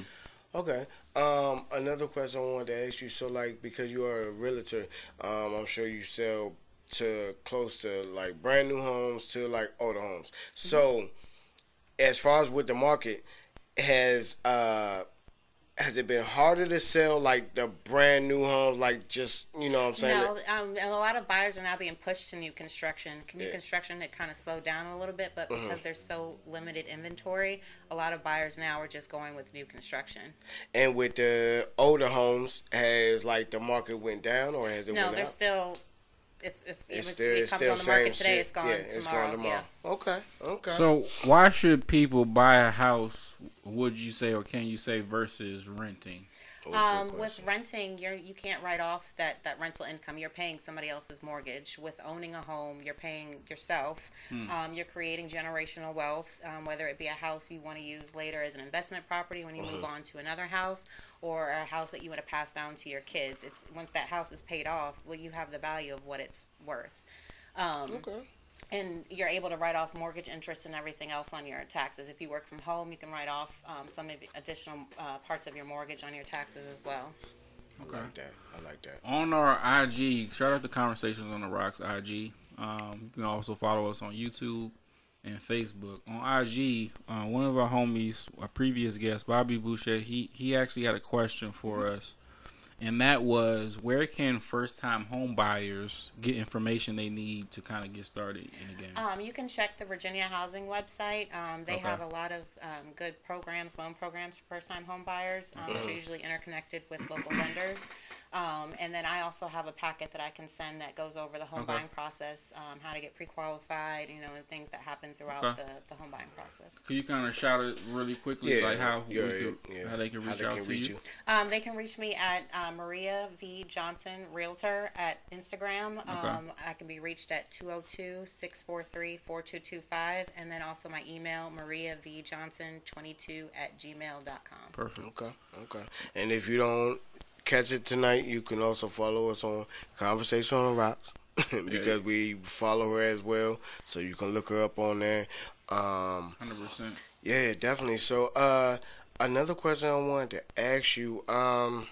Okay. Um, another question I wanted to ask you. So, like, because you are a realtor, um, I'm sure you sell to close to like brand new homes to like older homes. So, as far as with the market, has uh, has it been harder to sell like the brand new homes, like just you know what I'm saying? No, um, and a lot of buyers are now being pushed to new construction. New Yeah. construction had kind of slowed down a little bit, but because Mm-hmm. there's so limited inventory, a lot of buyers now are just going with new construction. And with the older homes, has like the market went down or has it No, went they're up? still. It's it's, It's it, still it it's comes still on the same market today. shit. It's gone yeah, tomorrow. it's gone tomorrow. Yeah. Okay, okay. So why should people buy a house? Would you say, or can you say, versus renting? Oh, good Um, with question. renting, you're you can't write off that, that rental income. You're paying somebody else's mortgage. With owning a home, you're paying yourself. Um, you're creating generational wealth, um, whether it be a house you want to use later as an investment property when you move on to another house, or a house that you want to pass down to your kids. It's once that house is paid off, well, you have the value of what it's worth. Um, Okay. and you're able to write off mortgage interest and everything else on your taxes. If you work from home, you can write off um, some of the additional uh, parts of your mortgage on your taxes as well. I like that. I like that. On our I G, shout out to Conversations on the Rocks I G. Um, you can also follow us on YouTube and Facebook. On I G, uh, one of our homies, a previous guest, Bobby Boucher, he, he actually had a question for us. And that was, where can first-time home buyers get information they need to kind of get started in the game? Um, you can check the Virginia Housing website. Um, they Okay. have a lot of um, good programs, loan programs for first-time home buyers, um, which are usually interconnected with local lenders. Um, and then I also have a packet that I can send that goes over the home Okay. buying process, um, how to get pre-qualified, you know, and things that happen throughout Okay. the, the home buying process. Could you kind of shout it really quickly, Yeah, like how yeah, we could, yeah. how they can reach out to you? Um, they can reach me at uh, Maria V. Johnson Realtor at Instagram. Okay. Um, I can be reached at two oh two, six four three, four two two five. And then also my email, Maria V. Johnson twenty-two at gmail dot com. Perfect. Okay, okay. And if you don't catch it tonight, you can also follow us on Conversation on the Rocks because Yeah. we follow her as well, so you can look her up on there. Um, one hundred percent. yeah, definitely. So, uh, another question I wanted to ask you. Um,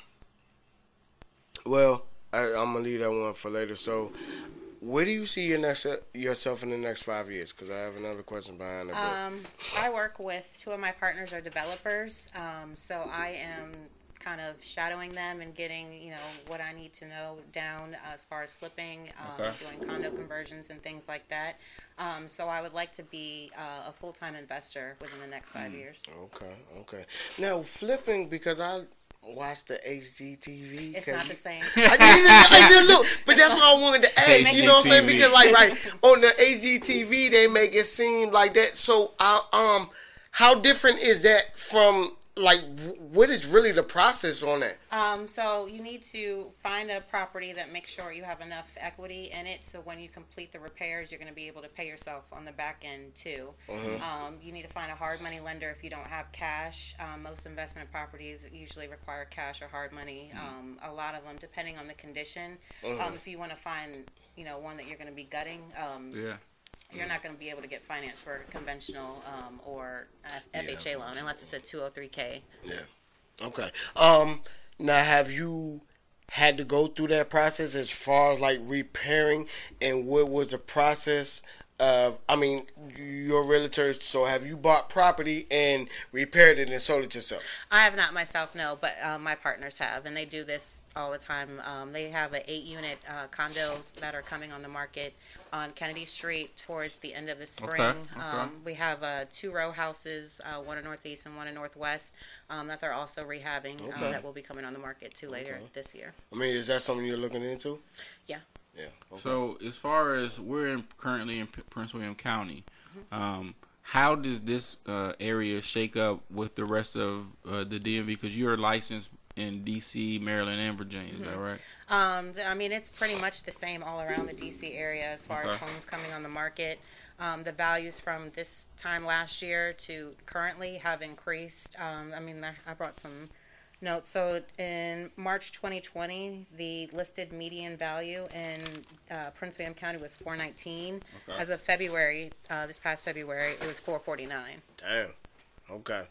well, I, I'm gonna leave that one for later. So, where do you see your next yourself in the next five years? Because I have another question behind it. but- Um, I work with two of my partners are developers, um, so I am kind of shadowing them and getting, you know, what I need to know down as far as flipping, um, Okay. doing condo conversions and things like that. Um, so I would like to be uh, a full-time investor within the next five years. Okay, okay. Now flipping, because I watched the H G T V. It's not the same. I didn't, I didn't look, but that's what I wanted to ask. You know what I'm saying? H G T V. Because like right on the H G T V, they make it seem like that. So, I, um, how different is that from like w- what is really the process on that? Um, so you need to find a property that makes sure you have enough equity in it, so when you complete the repairs, you're going to be able to pay yourself on the back end too. Um, you need to find a hard money lender if you don't have cash. Um, most investment properties usually require cash or hard money. Um, a lot of them, depending on the condition. Um, if you want to find, you know, one that you're going to be gutting, um, Yeah. you're not going to be able to get finance for a conventional um, or uh, F H A loan unless it's a two oh three K. Yeah. Okay. Um. Now, have you had to go through that process as far as like repairing, and what was the process of? I mean, you're a realtor, so have you bought property and repaired it and sold it yourself? I have not myself, no, but uh, my partners have, and they do this all the time. Um, they have an eight-unit uh, condos that are coming on the market on Kennedy Street towards the end of the spring. Okay, okay. Um, we have uh, two row houses, uh, one in Northeast and one in Northwest, um, that they're also rehabbing um, Okay. that will be coming on the market too later Okay. this year. I mean, is that something you're looking into? Yeah. Yeah. Okay. So as far as we're in, currently in P- Prince William County, um, how does this uh, area shake up with the rest of uh, the D M V? Because you're licensed in D C, Maryland, and Virginia. Is that right? Um, th- I mean, it's pretty much the same all around the D C area as far as Okay. homes coming on the market. Um, the values from this time last year to currently have increased. Um, I mean, I, I brought some notes. So in March twenty twenty, the listed median value in uh, Prince William County was four nineteen. Okay. As of February, uh, this past February, it was four forty-nine. Damn. Okay.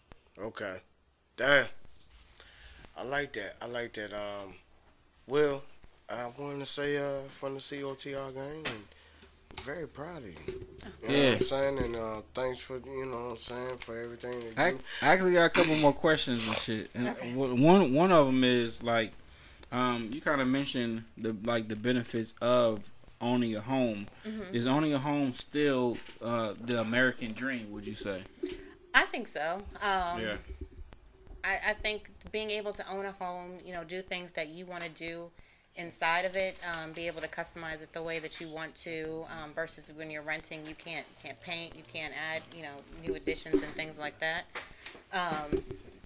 Okay. Damn. I like that. I like that. Um. Well, I wanted to say uh from the C O T R gang, and very proud of you. You know Yeah. what I'm saying? And uh, thanks for, you know what I'm saying, for everything that I, you I actually got a couple more questions and shit. And Okay. one one of them is like, um, you kind of mentioned the like the benefits of owning a home. Mm-hmm. Is owning a home still uh, the American dream? Would you say? I think so. Um, Yeah. I, I think being able to own a home, you know, do things that you want to do inside of it, um, be able to customize it the way that you want to, um, versus when you're renting, you can't can't paint, you can't add, you know, new additions and things like that. Um,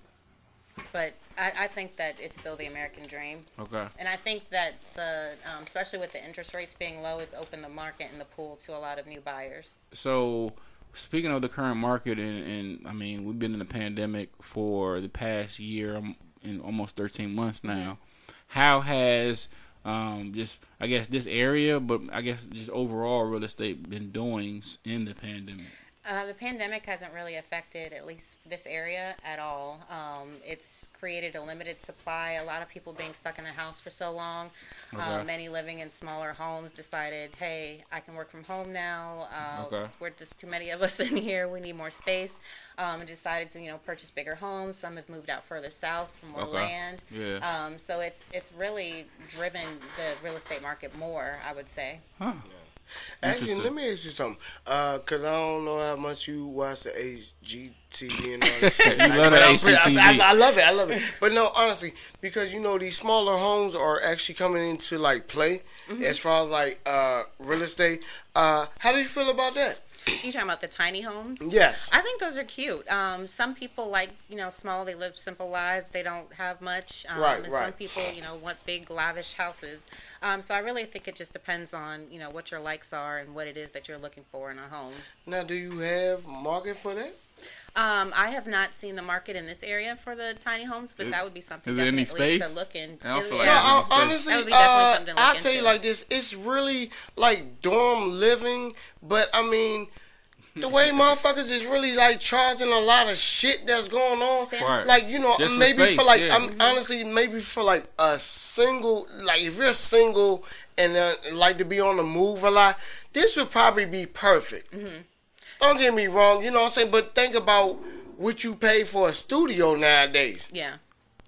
but I, I think that it's still the American dream, Okay. and I think that the, um, especially with the interest rates being low, it's opened the market and the pool to a lot of new buyers. So, speaking of the current market, and, and I mean, we've been in the pandemic for the past year, um, in almost thirteen months now. How has um, just, I guess, this area, but I guess just overall real estate been doing s- in the pandemic? Uh, the pandemic hasn't really affected at least this area at all. Um, it's created a limited supply. A lot of people being stuck in the house for so long. Okay. Uh, many living in smaller homes decided, hey, I can work from home now. Uh, Okay. We're just too many of us in here. We need more space. Um, and decided to, you know, purchase bigger homes. Some have moved out further south for more Okay. land. Yeah. Um, so it's it's really driven the real estate market more, I would say. Huh. Actually, Interesting. let me ask you something. Uh, cause I don't know how much you watch the H G T V and all that shit. You love but that I'm pretty- H G T V. I, I, I love it. I love it. But no, honestly, because you know these smaller homes are actually coming into like play as far as like uh real estate. Uh, how do you feel about that? You talking about the tiny homes? Yes. I think those are cute. Um, some people like, you know, small. They live simple lives. They don't have much. Um, Right, and some right. people, you know, want big, lavish houses. Um, so I really think it just depends on, you know, what your likes are and what it is that you're looking for in a home. Now, do you have market for that? Um, I have not seen the market in this area for the tiny homes, but Is- that would be something is there any definitely space? to look in. I don't feel Yeah. like No, Yeah. I, That honestly, would be definitely uh, something to I'll look tell you into. like this. It's really like dorm living, but I mean, the way motherfuckers is really like charging a lot of shit that's going on. Sam- Right. Like, you know, Just for maybe space, for like, yeah. I'm honestly, maybe for like a single, like if you're single and uh, like to be on the move a lot, this would probably be perfect. Mm-hmm. Don't get me wrong, you know what I'm saying? But think about what you pay for a studio nowadays. Yeah.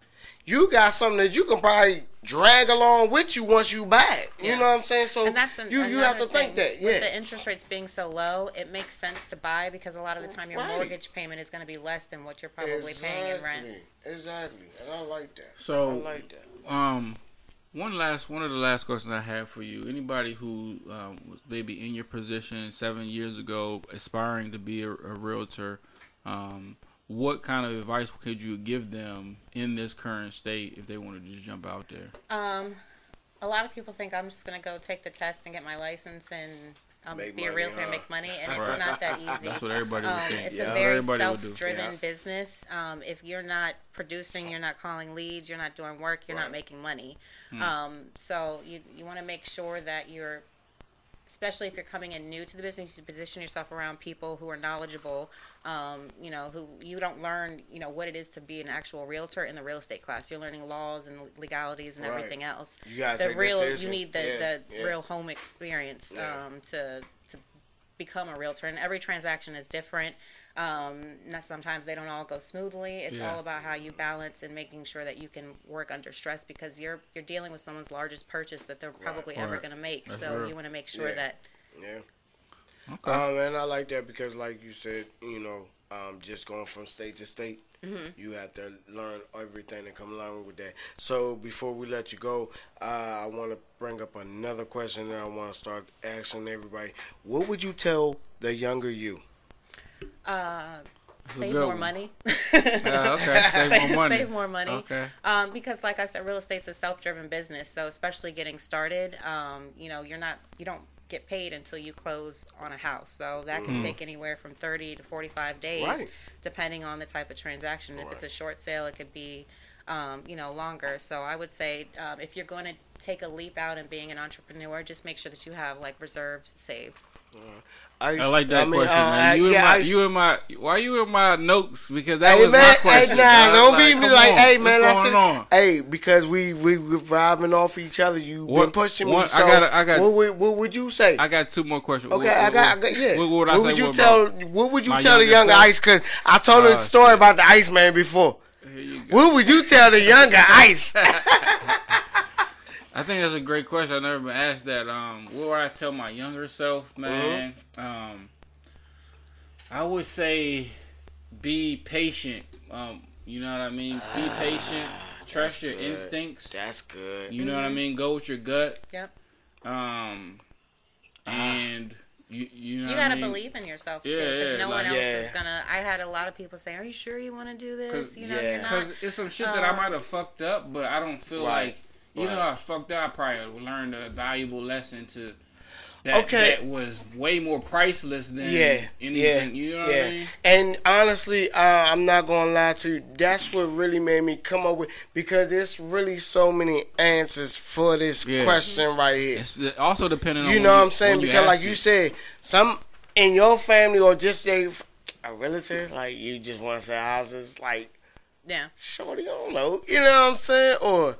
You got something that you can probably drag along with you once you buy it. You Yeah. know what I'm saying? So And that's an, you you have to another think thing. that, With yeah. the interest rates being so low, it makes sense to buy because a lot of the time your Right. mortgage payment is going to be less than what you're probably paying in rent. Exactly. Exactly. And I like that. So- I like that. Um, one last one of the last questions I have for you. Anybody who um, was maybe in your position seven years ago, aspiring to be a, a realtor, um, what kind of advice could you give them in this current state if they wanted to just jump out there? Um, a lot of people think I'm just going to go take the test and get my license and um, Make be a money, realtor huh? and make money, and Right. it's not that easy. That's what everybody would Um, think. it's Yeah. a very Everybody would do. self-driven Yeah. business. Um, if you're not producing, you're not calling leads, you're not doing work, you're Right. not making money. Hmm. Um, so you you want to make sure that you're, especially if you're coming in new to the business, you position yourself around people who are knowledgeable. Um, you know, who you don't learn, you know, what it is to be an actual realtor in the real estate class. You're learning laws and legalities and Right. everything else. You gotta the take that real, seriously. you need the, Yeah, the yeah. real home experience Yeah. um, to to become a realtor. And every transaction is different. Um, now sometimes they don't all go smoothly. It's Yeah. all about how you balance and making sure that you can work under stress because you're you're dealing with someone's largest purchase that they're probably ever Right. going to make. That's so real. you want to make sure Yeah. that Yeah. Okay. Um, and I like that because, like you said, you know, um, just going from state to state, you have to learn everything that come along with that. So before we let you go, uh, I want to bring up another question that I want to start asking everybody. What would you tell the younger you? uh, a save good more one. money. Yeah, okay. Save more money. Save more money. Okay. Um, because like I said, real estate's a self-driven business. So especially getting started, um, you know, you're not, you don't get paid until you close on a house. So that can take anywhere from thirty to forty-five days, Right. depending on the type of transaction. If it's a short sale, it could be, um, you know, longer. So I would say um, if you're going to take a leap out and being an entrepreneur, just make sure that you have like reserves saved. I, I like that I mean, question, uh, man. You I, in yeah, my, I, you in my, why you in my notes? Because that hey was man, my question. hey nah, dog. don't be me come like, on. hey man, What's that's going it. on? Hey, because we we we vibing off each other. You been What- pushing what- me. I So gotta- I got- what, would- what would you say? I got two more questions. Okay, What- I what- got, I got yeah. What, what, I what say would you what tell? about What would you my tell the younger younger self? Ice? Because I told her Oh, the story shit. about the Iceman before. Here you go. What would you tell the younger Ice? I think that's a great question. I've never been asked that. Um, what would I tell my younger self, man? Um, I would say be patient. Um, you know what I mean? Be patient. Trust your good. instincts. That's good. You know what I mean? Go with your gut. Yep. Um, and you you know You what I gotta mean? believe in yourself Yeah, too, because yeah, no like- one else Yeah. is gonna. I had a lot of people say, "Are you sure you want to do this?" 'Cause- You know, yeah. you're not. Because it's some shit that I Um, might have fucked up, but I don't feel Right. like even Right. though I fucked up, I probably learned a valuable lesson to that Okay. that was way more priceless than Yeah, anything. yeah, You know what yeah. I mean? And honestly, uh, I'm not gonna lie to you. That's what really made me come up with, because there's really so many answers for this Yeah. question right here. It's also depending on You when know what I'm saying? when Because like ask you it. said, some in your family or just a, a relative, like you just want to say houses, like yeah. shorty, I don't know. You know what I'm saying? Or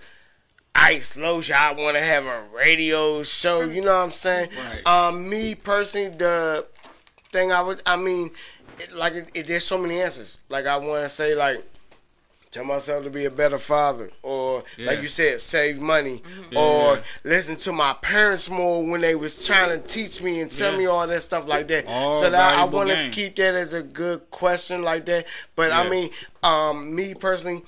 Ice Low Shot want to have a radio show. You know what I'm saying? Right. Um, me personally, the thing I would, I mean, it, like it, it, there's so many answers. Like I want to say, like tell myself to be a better father, or Yeah. like you said, save money, Yeah, or yeah. listen to my parents more when they was trying to teach me and tell Yeah. me all that stuff like that. All so that I valuable want to game. keep that as a good question like that. But I Yeah. mean, um, me personally,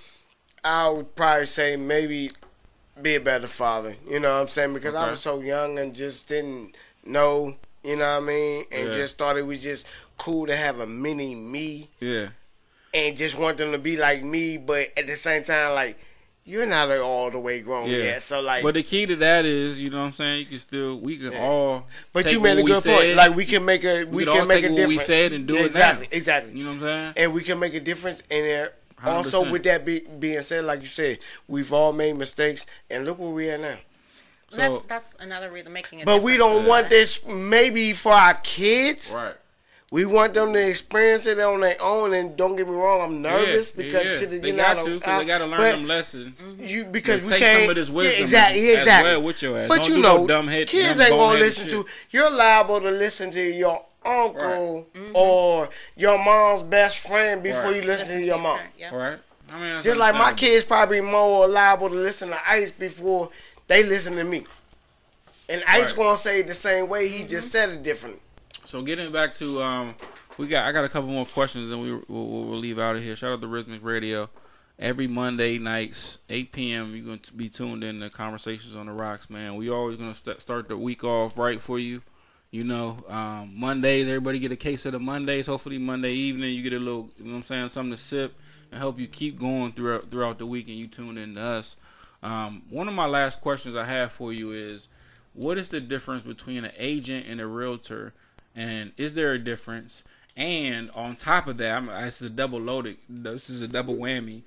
I would probably say maybe be a better father. You know what I'm saying? Because I Okay. was so young and just didn't know. You know what I mean? And Yeah. just thought it was just cool to have a mini me. Yeah. And just want them to be like me, but at the same time, like, you're not all the way grown Yeah. yet. So, like, But the key to that is, you know what I'm saying, you can still, we can all but take you made a what we good point. said, Like, we can make a, we we can can all make take a what we difference. said and do it exactly, now. Exactly. You know what I'm saying? And we can make a difference in there. one hundred Also, percent. with that be, being said, like you said, we've all made mistakes, and look where we are now. So- that's that's another reason making it. But we don't want this maybe for our kids. Right. We want them to experience it on their own. And don't get me wrong, I'm nervous yeah, because yeah. shit, they you got know, to, because uh, they got to learn but them lessons. You because But we take can't some of this wisdom yeah, exactly, as exactly. well with your ass. But Don't you do know, no dumb head- kids dumb ain't gonna boneheaded listen shit. to. You're liable to listen to your uncle Right. or your mom's best friend before Right. you listen to your mom. Yeah. Right. I mean, that's Just like my understandable. kids probably more liable to listen to Ice before they listen to me. And Ice Right. gonna say it the same way. He just said it differently. So getting back to um, we got I got a couple more questions and we we'll, we'll leave out of here. Shout out to Rhythmic Radio. Every Monday nights, eight p.m. You're going to be tuned in to Conversations on the Rocks, man. We always going to st- start the week off right for you. You know, um, Mondays, everybody get a case of the Mondays. Hopefully Monday evening you get a little, you know what I'm saying, something to sip and help you keep going throughout throughout the week and you tune in to us. Um, one of my last questions I have for you is, what is the difference between an agent and a realtor? And is there a difference? And on top of that, I'm, this is a double loaded. This is a double whammy.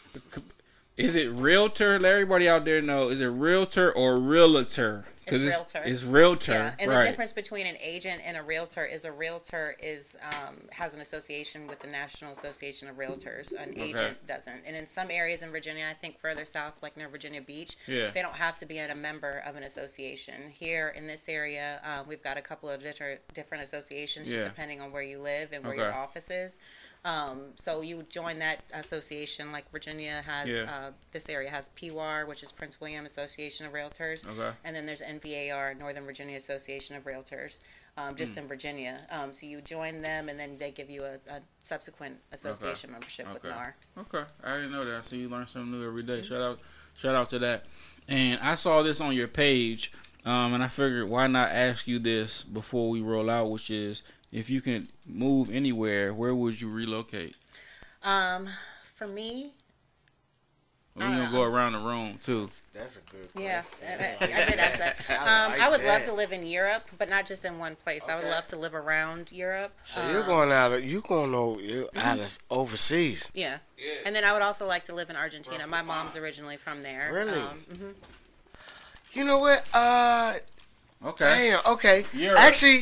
Is it realtor? Let everybody out there know. Is it realtor or realtor? It's realtor. It's, it's realtor. Yeah, and right. the difference between an agent and a realtor is a realtor is um, has an association with the National Association of Realtors. An Okay. agent doesn't. And in some areas in Virginia, I think further south, like near Virginia Beach, Yeah. they don't have to be a member of an association. Here in this area, uh, we've got a couple of different different associations, Yeah. just depending on where you live and where your Okay. office is. Um, so you join that association, like Virginia has. Yeah. Uh, this area has P W A R, which is Prince William Association of Realtors. Okay. And then there's N V A R, Northern Virginia Association of Realtors, um, just Hmm. in Virginia. Um, so you join them, and then they give you a, a subsequent association membership with Okay. N A R. Okay, I didn't know that. So you learn something new every day. Shout out, shout out to that. And I saw this on your page, um, and I figured why not ask you this before we roll out, which is if you can move anywhere, where would you relocate? Um, for me, We're I gonna don't go know. around the room too. That's a good yeah, question. I, I did ask that. I Um, like I would love that. to live in Europe, but not just in one place. I would Okay. love to live around Europe. So Um, you're going out of you going over you out of overseas. Yeah. And then I would also like to live in Argentina. My mom's originally from there. Really? Um, mhm. You know what? Uh, Okay. damn. Okay. Europe. Actually,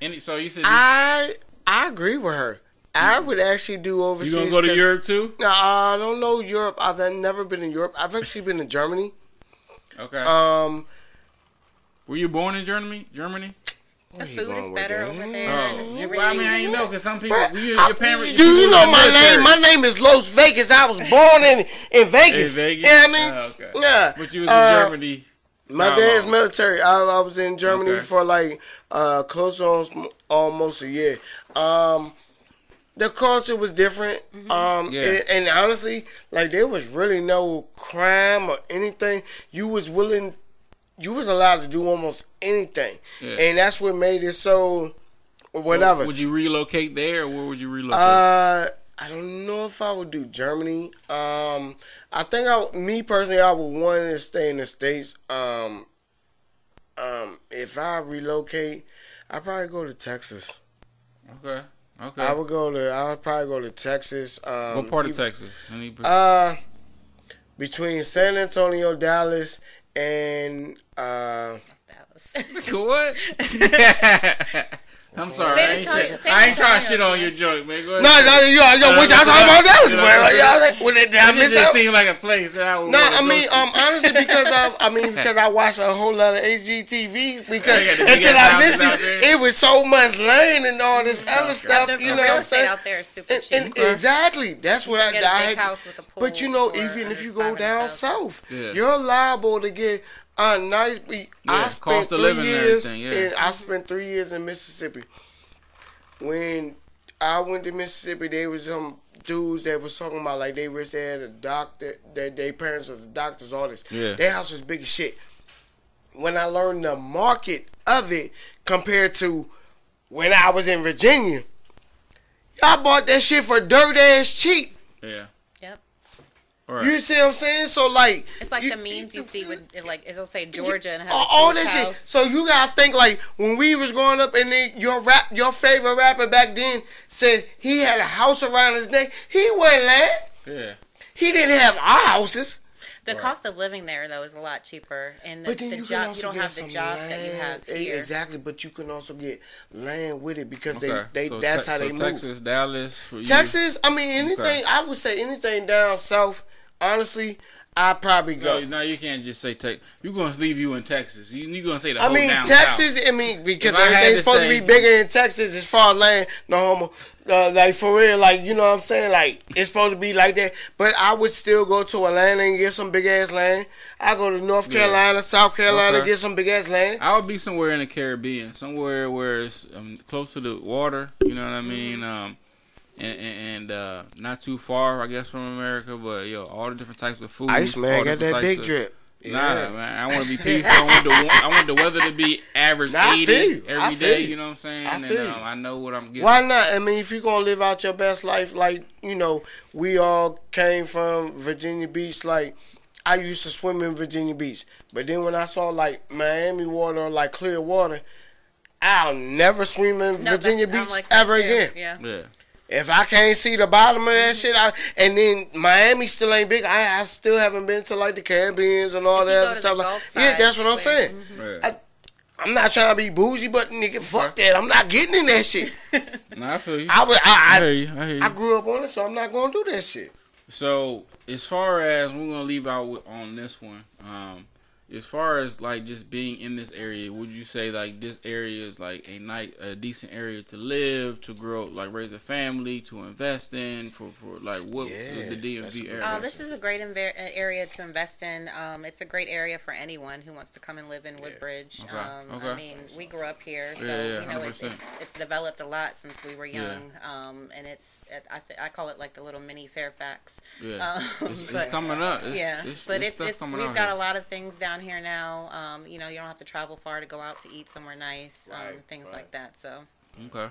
Any, so you said you, I I agree with her. I would actually do overseas. you gonna go to 'cause- Europe too? No, I don't know Europe. I've never been in Europe. I've actually been in Germany. Okay. Um, Were you born in Germany? Germany? The where you food going is with better that? over there. Oh, It's yeah, well, I mean, I ain't know because some people, Bruh, you, I- your parents, do you people know in the my military. name? My name is Los Vegas. I was born in in Vegas. In Vegas? Yeah, I mean, Oh, okay. yeah. But you was in Uh, Germany. My how dad's long? military. I, I was in Germany Okay. for like uh, close to almost, almost a year. Um, the culture was different. Um, Yeah. and, and honestly, like there was really no crime or anything. You was willing, you was allowed to do almost anything, Yeah. and that's what made it so. Whatever. So would you relocate there, or where would you relocate? Uh, I don't know if I would do Germany. Um, I think I, me personally, I would want to stay in the States. Um, um, if I relocate, I'd probably go to Texas. okay. Okay. I would go to. I would probably go to Texas. Um, what part of e- Texas? Any, Uh, between San Antonio, Dallas, and uh, That was- what? I'm sorry. San I ain't, Antonio- shit- San I ain't trying to Antonio, shit on man. your joint, man. Go ahead. no, no, yo, yo, Uh, what y'all listen, talking about Dallas, listen, man? listen, Y'all like, what did I It miss just out? seemed like a place that I would No, wanna I go mean, to. um, honestly, because I, I mean, because I watched a whole lot of H G T V. Because They got the big until ass I houses missed out it, there. it was so much land and all this other Okay. stuff. the, You the know real what I'm estate saying? out there is super And, cheap. and exactly, that's what I, get a I big had. house with a pool But you know, for even if you under go down five hundred thousand. south, Yeah. you're liable to get a nice. I Yeah, spent cost of three living and years, everything, yeah. and I spent three years in Mississippi. When I went to Mississippi, there was some dudes that was talking about like they wish they had a doctor, that their parents was doctors, all this. Yeah. Their house was big as shit. When I learned the market of it compared to when I was in Virginia, I bought that shit for dirt ass cheap. Yeah. Yep. All right. You see what I'm saying? So like, It's like you- the memes you see with like it'll say Georgia and have all, a all huge that shit. house. So you gotta think like when we was growing up, and then your rap, your favorite rapper back then said he had a house around his neck. He wasn't land. Yeah. He didn't have our houses. The cost of living there though is a lot cheaper, and the, But then the you can job also you don't get have the some jobs land. that you have Eh, here. Exactly, but you can also get land with it because Okay. they, they So that's Te- how so they move. Texas, Dallas. For you. Texas, I mean anything. Okay. I would say anything down south. Honestly, I'd probably go. No, no, you can't just say Texas. You're gonna leave you in Texas. You you gonna say the I whole mean, down Texas. South. I mean, because If I had everything's to supposed say- to be bigger in Texas as far as land. No homo. Uh, like for real, like you know what I'm saying. Like it's supposed to be like that. But I would still go to Atlanta and get some big ass land. I go to North Yeah. Carolina, South Carolina, Okay. get some big ass land. I would be somewhere in the Caribbean, somewhere where it's um, close to the water. You know what I mean? Um, and and, and uh, not too far, I guess, from America. But yo, all the different types of food. Ice man all got different that types big of- drip. Nah, Yeah. man, I want to be peaceful. I want the I want the weather to be average Nah, I feel eighty you. I every feel day. you. You know what I'm saying? I and feel you. um, I know what I'm getting. Why not? I mean, if you're gonna live out your best life, like you know, we all came from Virginia Beach. Like I used to swim in Virginia Beach, but then when I saw like Miami water or like clear water, I'll never swim in No, Virginia that's- I'm Beach like that ever too. again. Yeah. Yeah. If I can't see the bottom of that shit, I, and then Miami still ain't big. I, I still haven't been to like the Caribbeans and all If you that go other to stuff. the Like, Gulf yeah, side, that's what I'm where- saying. Right. I, I'm not trying to be bougie, but nigga, fuck that. I'm not getting in that shit. Nah, I feel you. I would, I I, hear I, you. I hear you. I grew up on it, so I'm not gonna do that shit. So as far as we're gonna leave out with, on this one, um, as far as like just being in this area, would you say like this area is like a night, a decent area to live, to grow, like raise a family, to invest in, for, for like what Yeah, is the D M that's a V good area? Oh, this is a great inver- uh, area to invest in. Um, it's a great area for anyone who wants to come and live in Woodbridge. Okay, Um, okay. I mean, we grew up here, so Yeah, yeah, you know it's, one hundred percent. it's it's developed a lot since we were Yeah. young. Um, and it's it, I th- I call it like the little mini Fairfax. Yeah, Um, it's, it's but- coming up. It's, yeah, it's, but it's, it's stuff it's coming we've out got here. a lot of things down here now. Um, you know, you don't have to travel far to go out to eat somewhere nice. Um, Right, things right. like that. So Okay.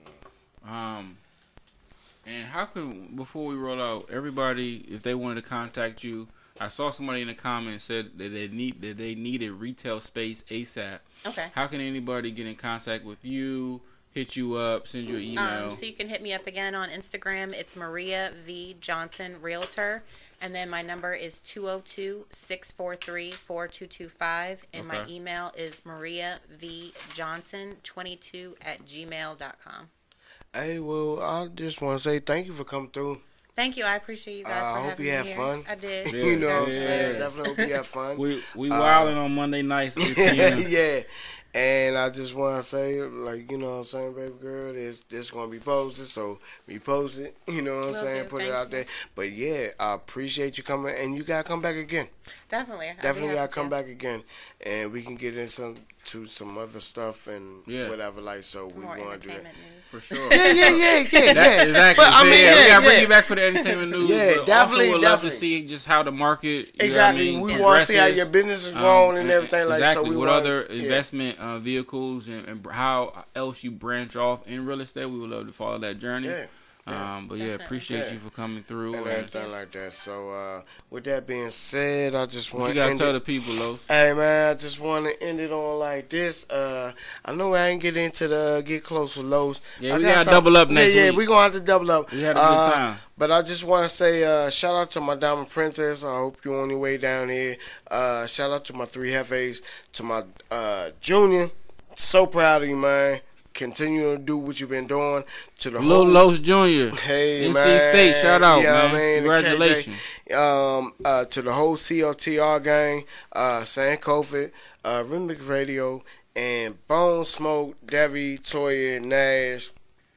Um, and how can, before we roll out, everybody, if they wanted to contact you, I saw somebody in the comments said that they need that they needed retail space ASAP. okay. How can anybody get in contact with you? hit you up, send you an email? Um, so you can hit me up again on Instagram. It's Maria V Johnson Realtor, and then my number is two oh two, six four three, four two two five, and my Okay. email is Maria V Johnson twenty-two at gmail dot com. Hey, well, I just want to say thank you for coming through. Thank you. I appreciate you guys Uh, for I having hope you me had here. fun. I did. Yeah, You know what I'm yeah, saying? yeah. Definitely hope you had fun. We we Uh, wilding on Monday nights, eight p.m. Yeah. And I just want to say, like, you know what I'm saying, baby girl, this this going to be posted, so repost it, you know what I'm Will saying, do. put it Thank out you. there. But, yeah, I appreciate you coming, and you got to come back again. Definitely. I'd be Definitely got happy to come to. back again, and we can get into some, to some other stuff and Yeah. whatever, like, so Some we more want to do that. entertainment news. For sure. Yeah, yeah, yeah, yeah, That, yeah. exactly. But, I So, mean, yeah, yeah, we gotta bring yeah. you back for the entertainment news. Yeah, but definitely, Also, would love to definitely. see just how the market. You Exactly. know what I We mean, want to see how progresses. your business is Um, growing and everything like that. exactly. So we what want, other yeah. investment uh, vehicles and, and how else you branch off in real estate? We would love to follow that journey. Yeah. Yeah. Um, but yeah, Definitely. appreciate Yeah. you for coming through. And And everything like that. So, uh, with that being said, I just what want you to gotta end tell it. the people, Los? Hey man, I just want to end it on like this. Uh, I know I ain't get into the get close with Lowe's. Yeah, I we got gotta some- double up next Yeah, yeah, week. we gonna have to double up. We had a good Uh, time. But I just want to say uh, shout out to my Diamond Princess. I hope you're on your way down here. Uh, shout out to my three Hefes, to my uh, Junior. So proud of you, man. Continue to do what you've been doing. To the Lil whole Los Junior Hey, N C man. State, shout out, Yeah, man. I mean, the Congratulations. K J, um, uh, to the whole C O T R gang, uh, San Kofi, uh, Rhythmic Radio, and Bone Smoke, Debbie, Toya, Nash,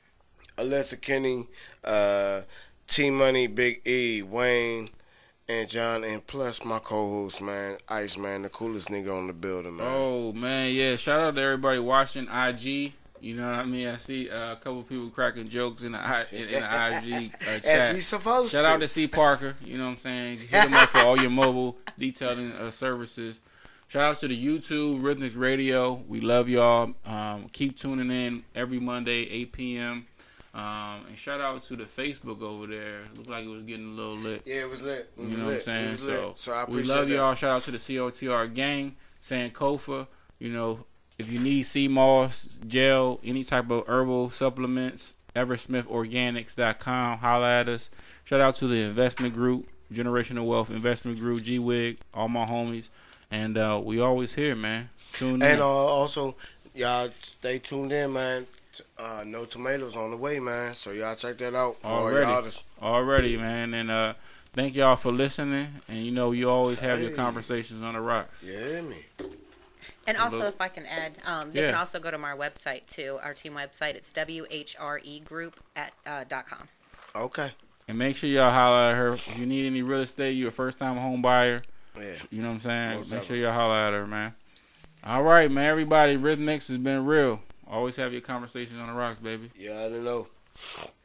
Alyssa Kenny, uh, T Money, Big E, Wayne, and John, and plus my co-host, man, Ice, man, the coolest nigga on the building, man. Oh man, yeah! Shout out to everybody watching I G. You know what I mean? I see uh, a couple people cracking jokes in the I, in, in the I G uh, As chat. we supposed Shout to. out to C Parker. You know what I'm saying? Hit him up for all your mobile detailing uh, services. Shout out to the YouTube Rhythmic Radio. We love y'all. Um, keep tuning in every Monday, eight p.m. Um, and shout out to the Facebook over there. Looked like it was getting a little lit. Yeah, it was lit. It was You know what I'm lit. It saying? was So, lit. So I we appreciate love that. y'all. Shout out to the C O T R gang, Sankofa. You know, if you need sea moss, gel, any type of herbal supplements, eversmith organics dot com. Holla at us. Shout out to the investment group, Generational Wealth Investment Group, G-Wig, all my homies. And uh, we always here, man. Tune in. And uh, also, y'all stay tuned in, man. Uh, no tomatoes on the way, man. So y'all check that out for all Already. y'all artists. Already, man. And uh, thank y'all for listening. And you know, you always have your Hey. conversations on the rocks. Yeah, me. And also, Look. if I can add, um, they Yeah. can also go to my website too, our team website. It's W H R E group at uh, dot com. Okay. And make sure y'all holler at her. If you need any real estate, you're a first time home buyer. Yeah. You know what I'm saying? Most Make sure definitely. y'all holler at her, man. All right, man. Everybody, Rhythmix has been real. Always have your conversations on the rocks, baby. Yeah, I don't know.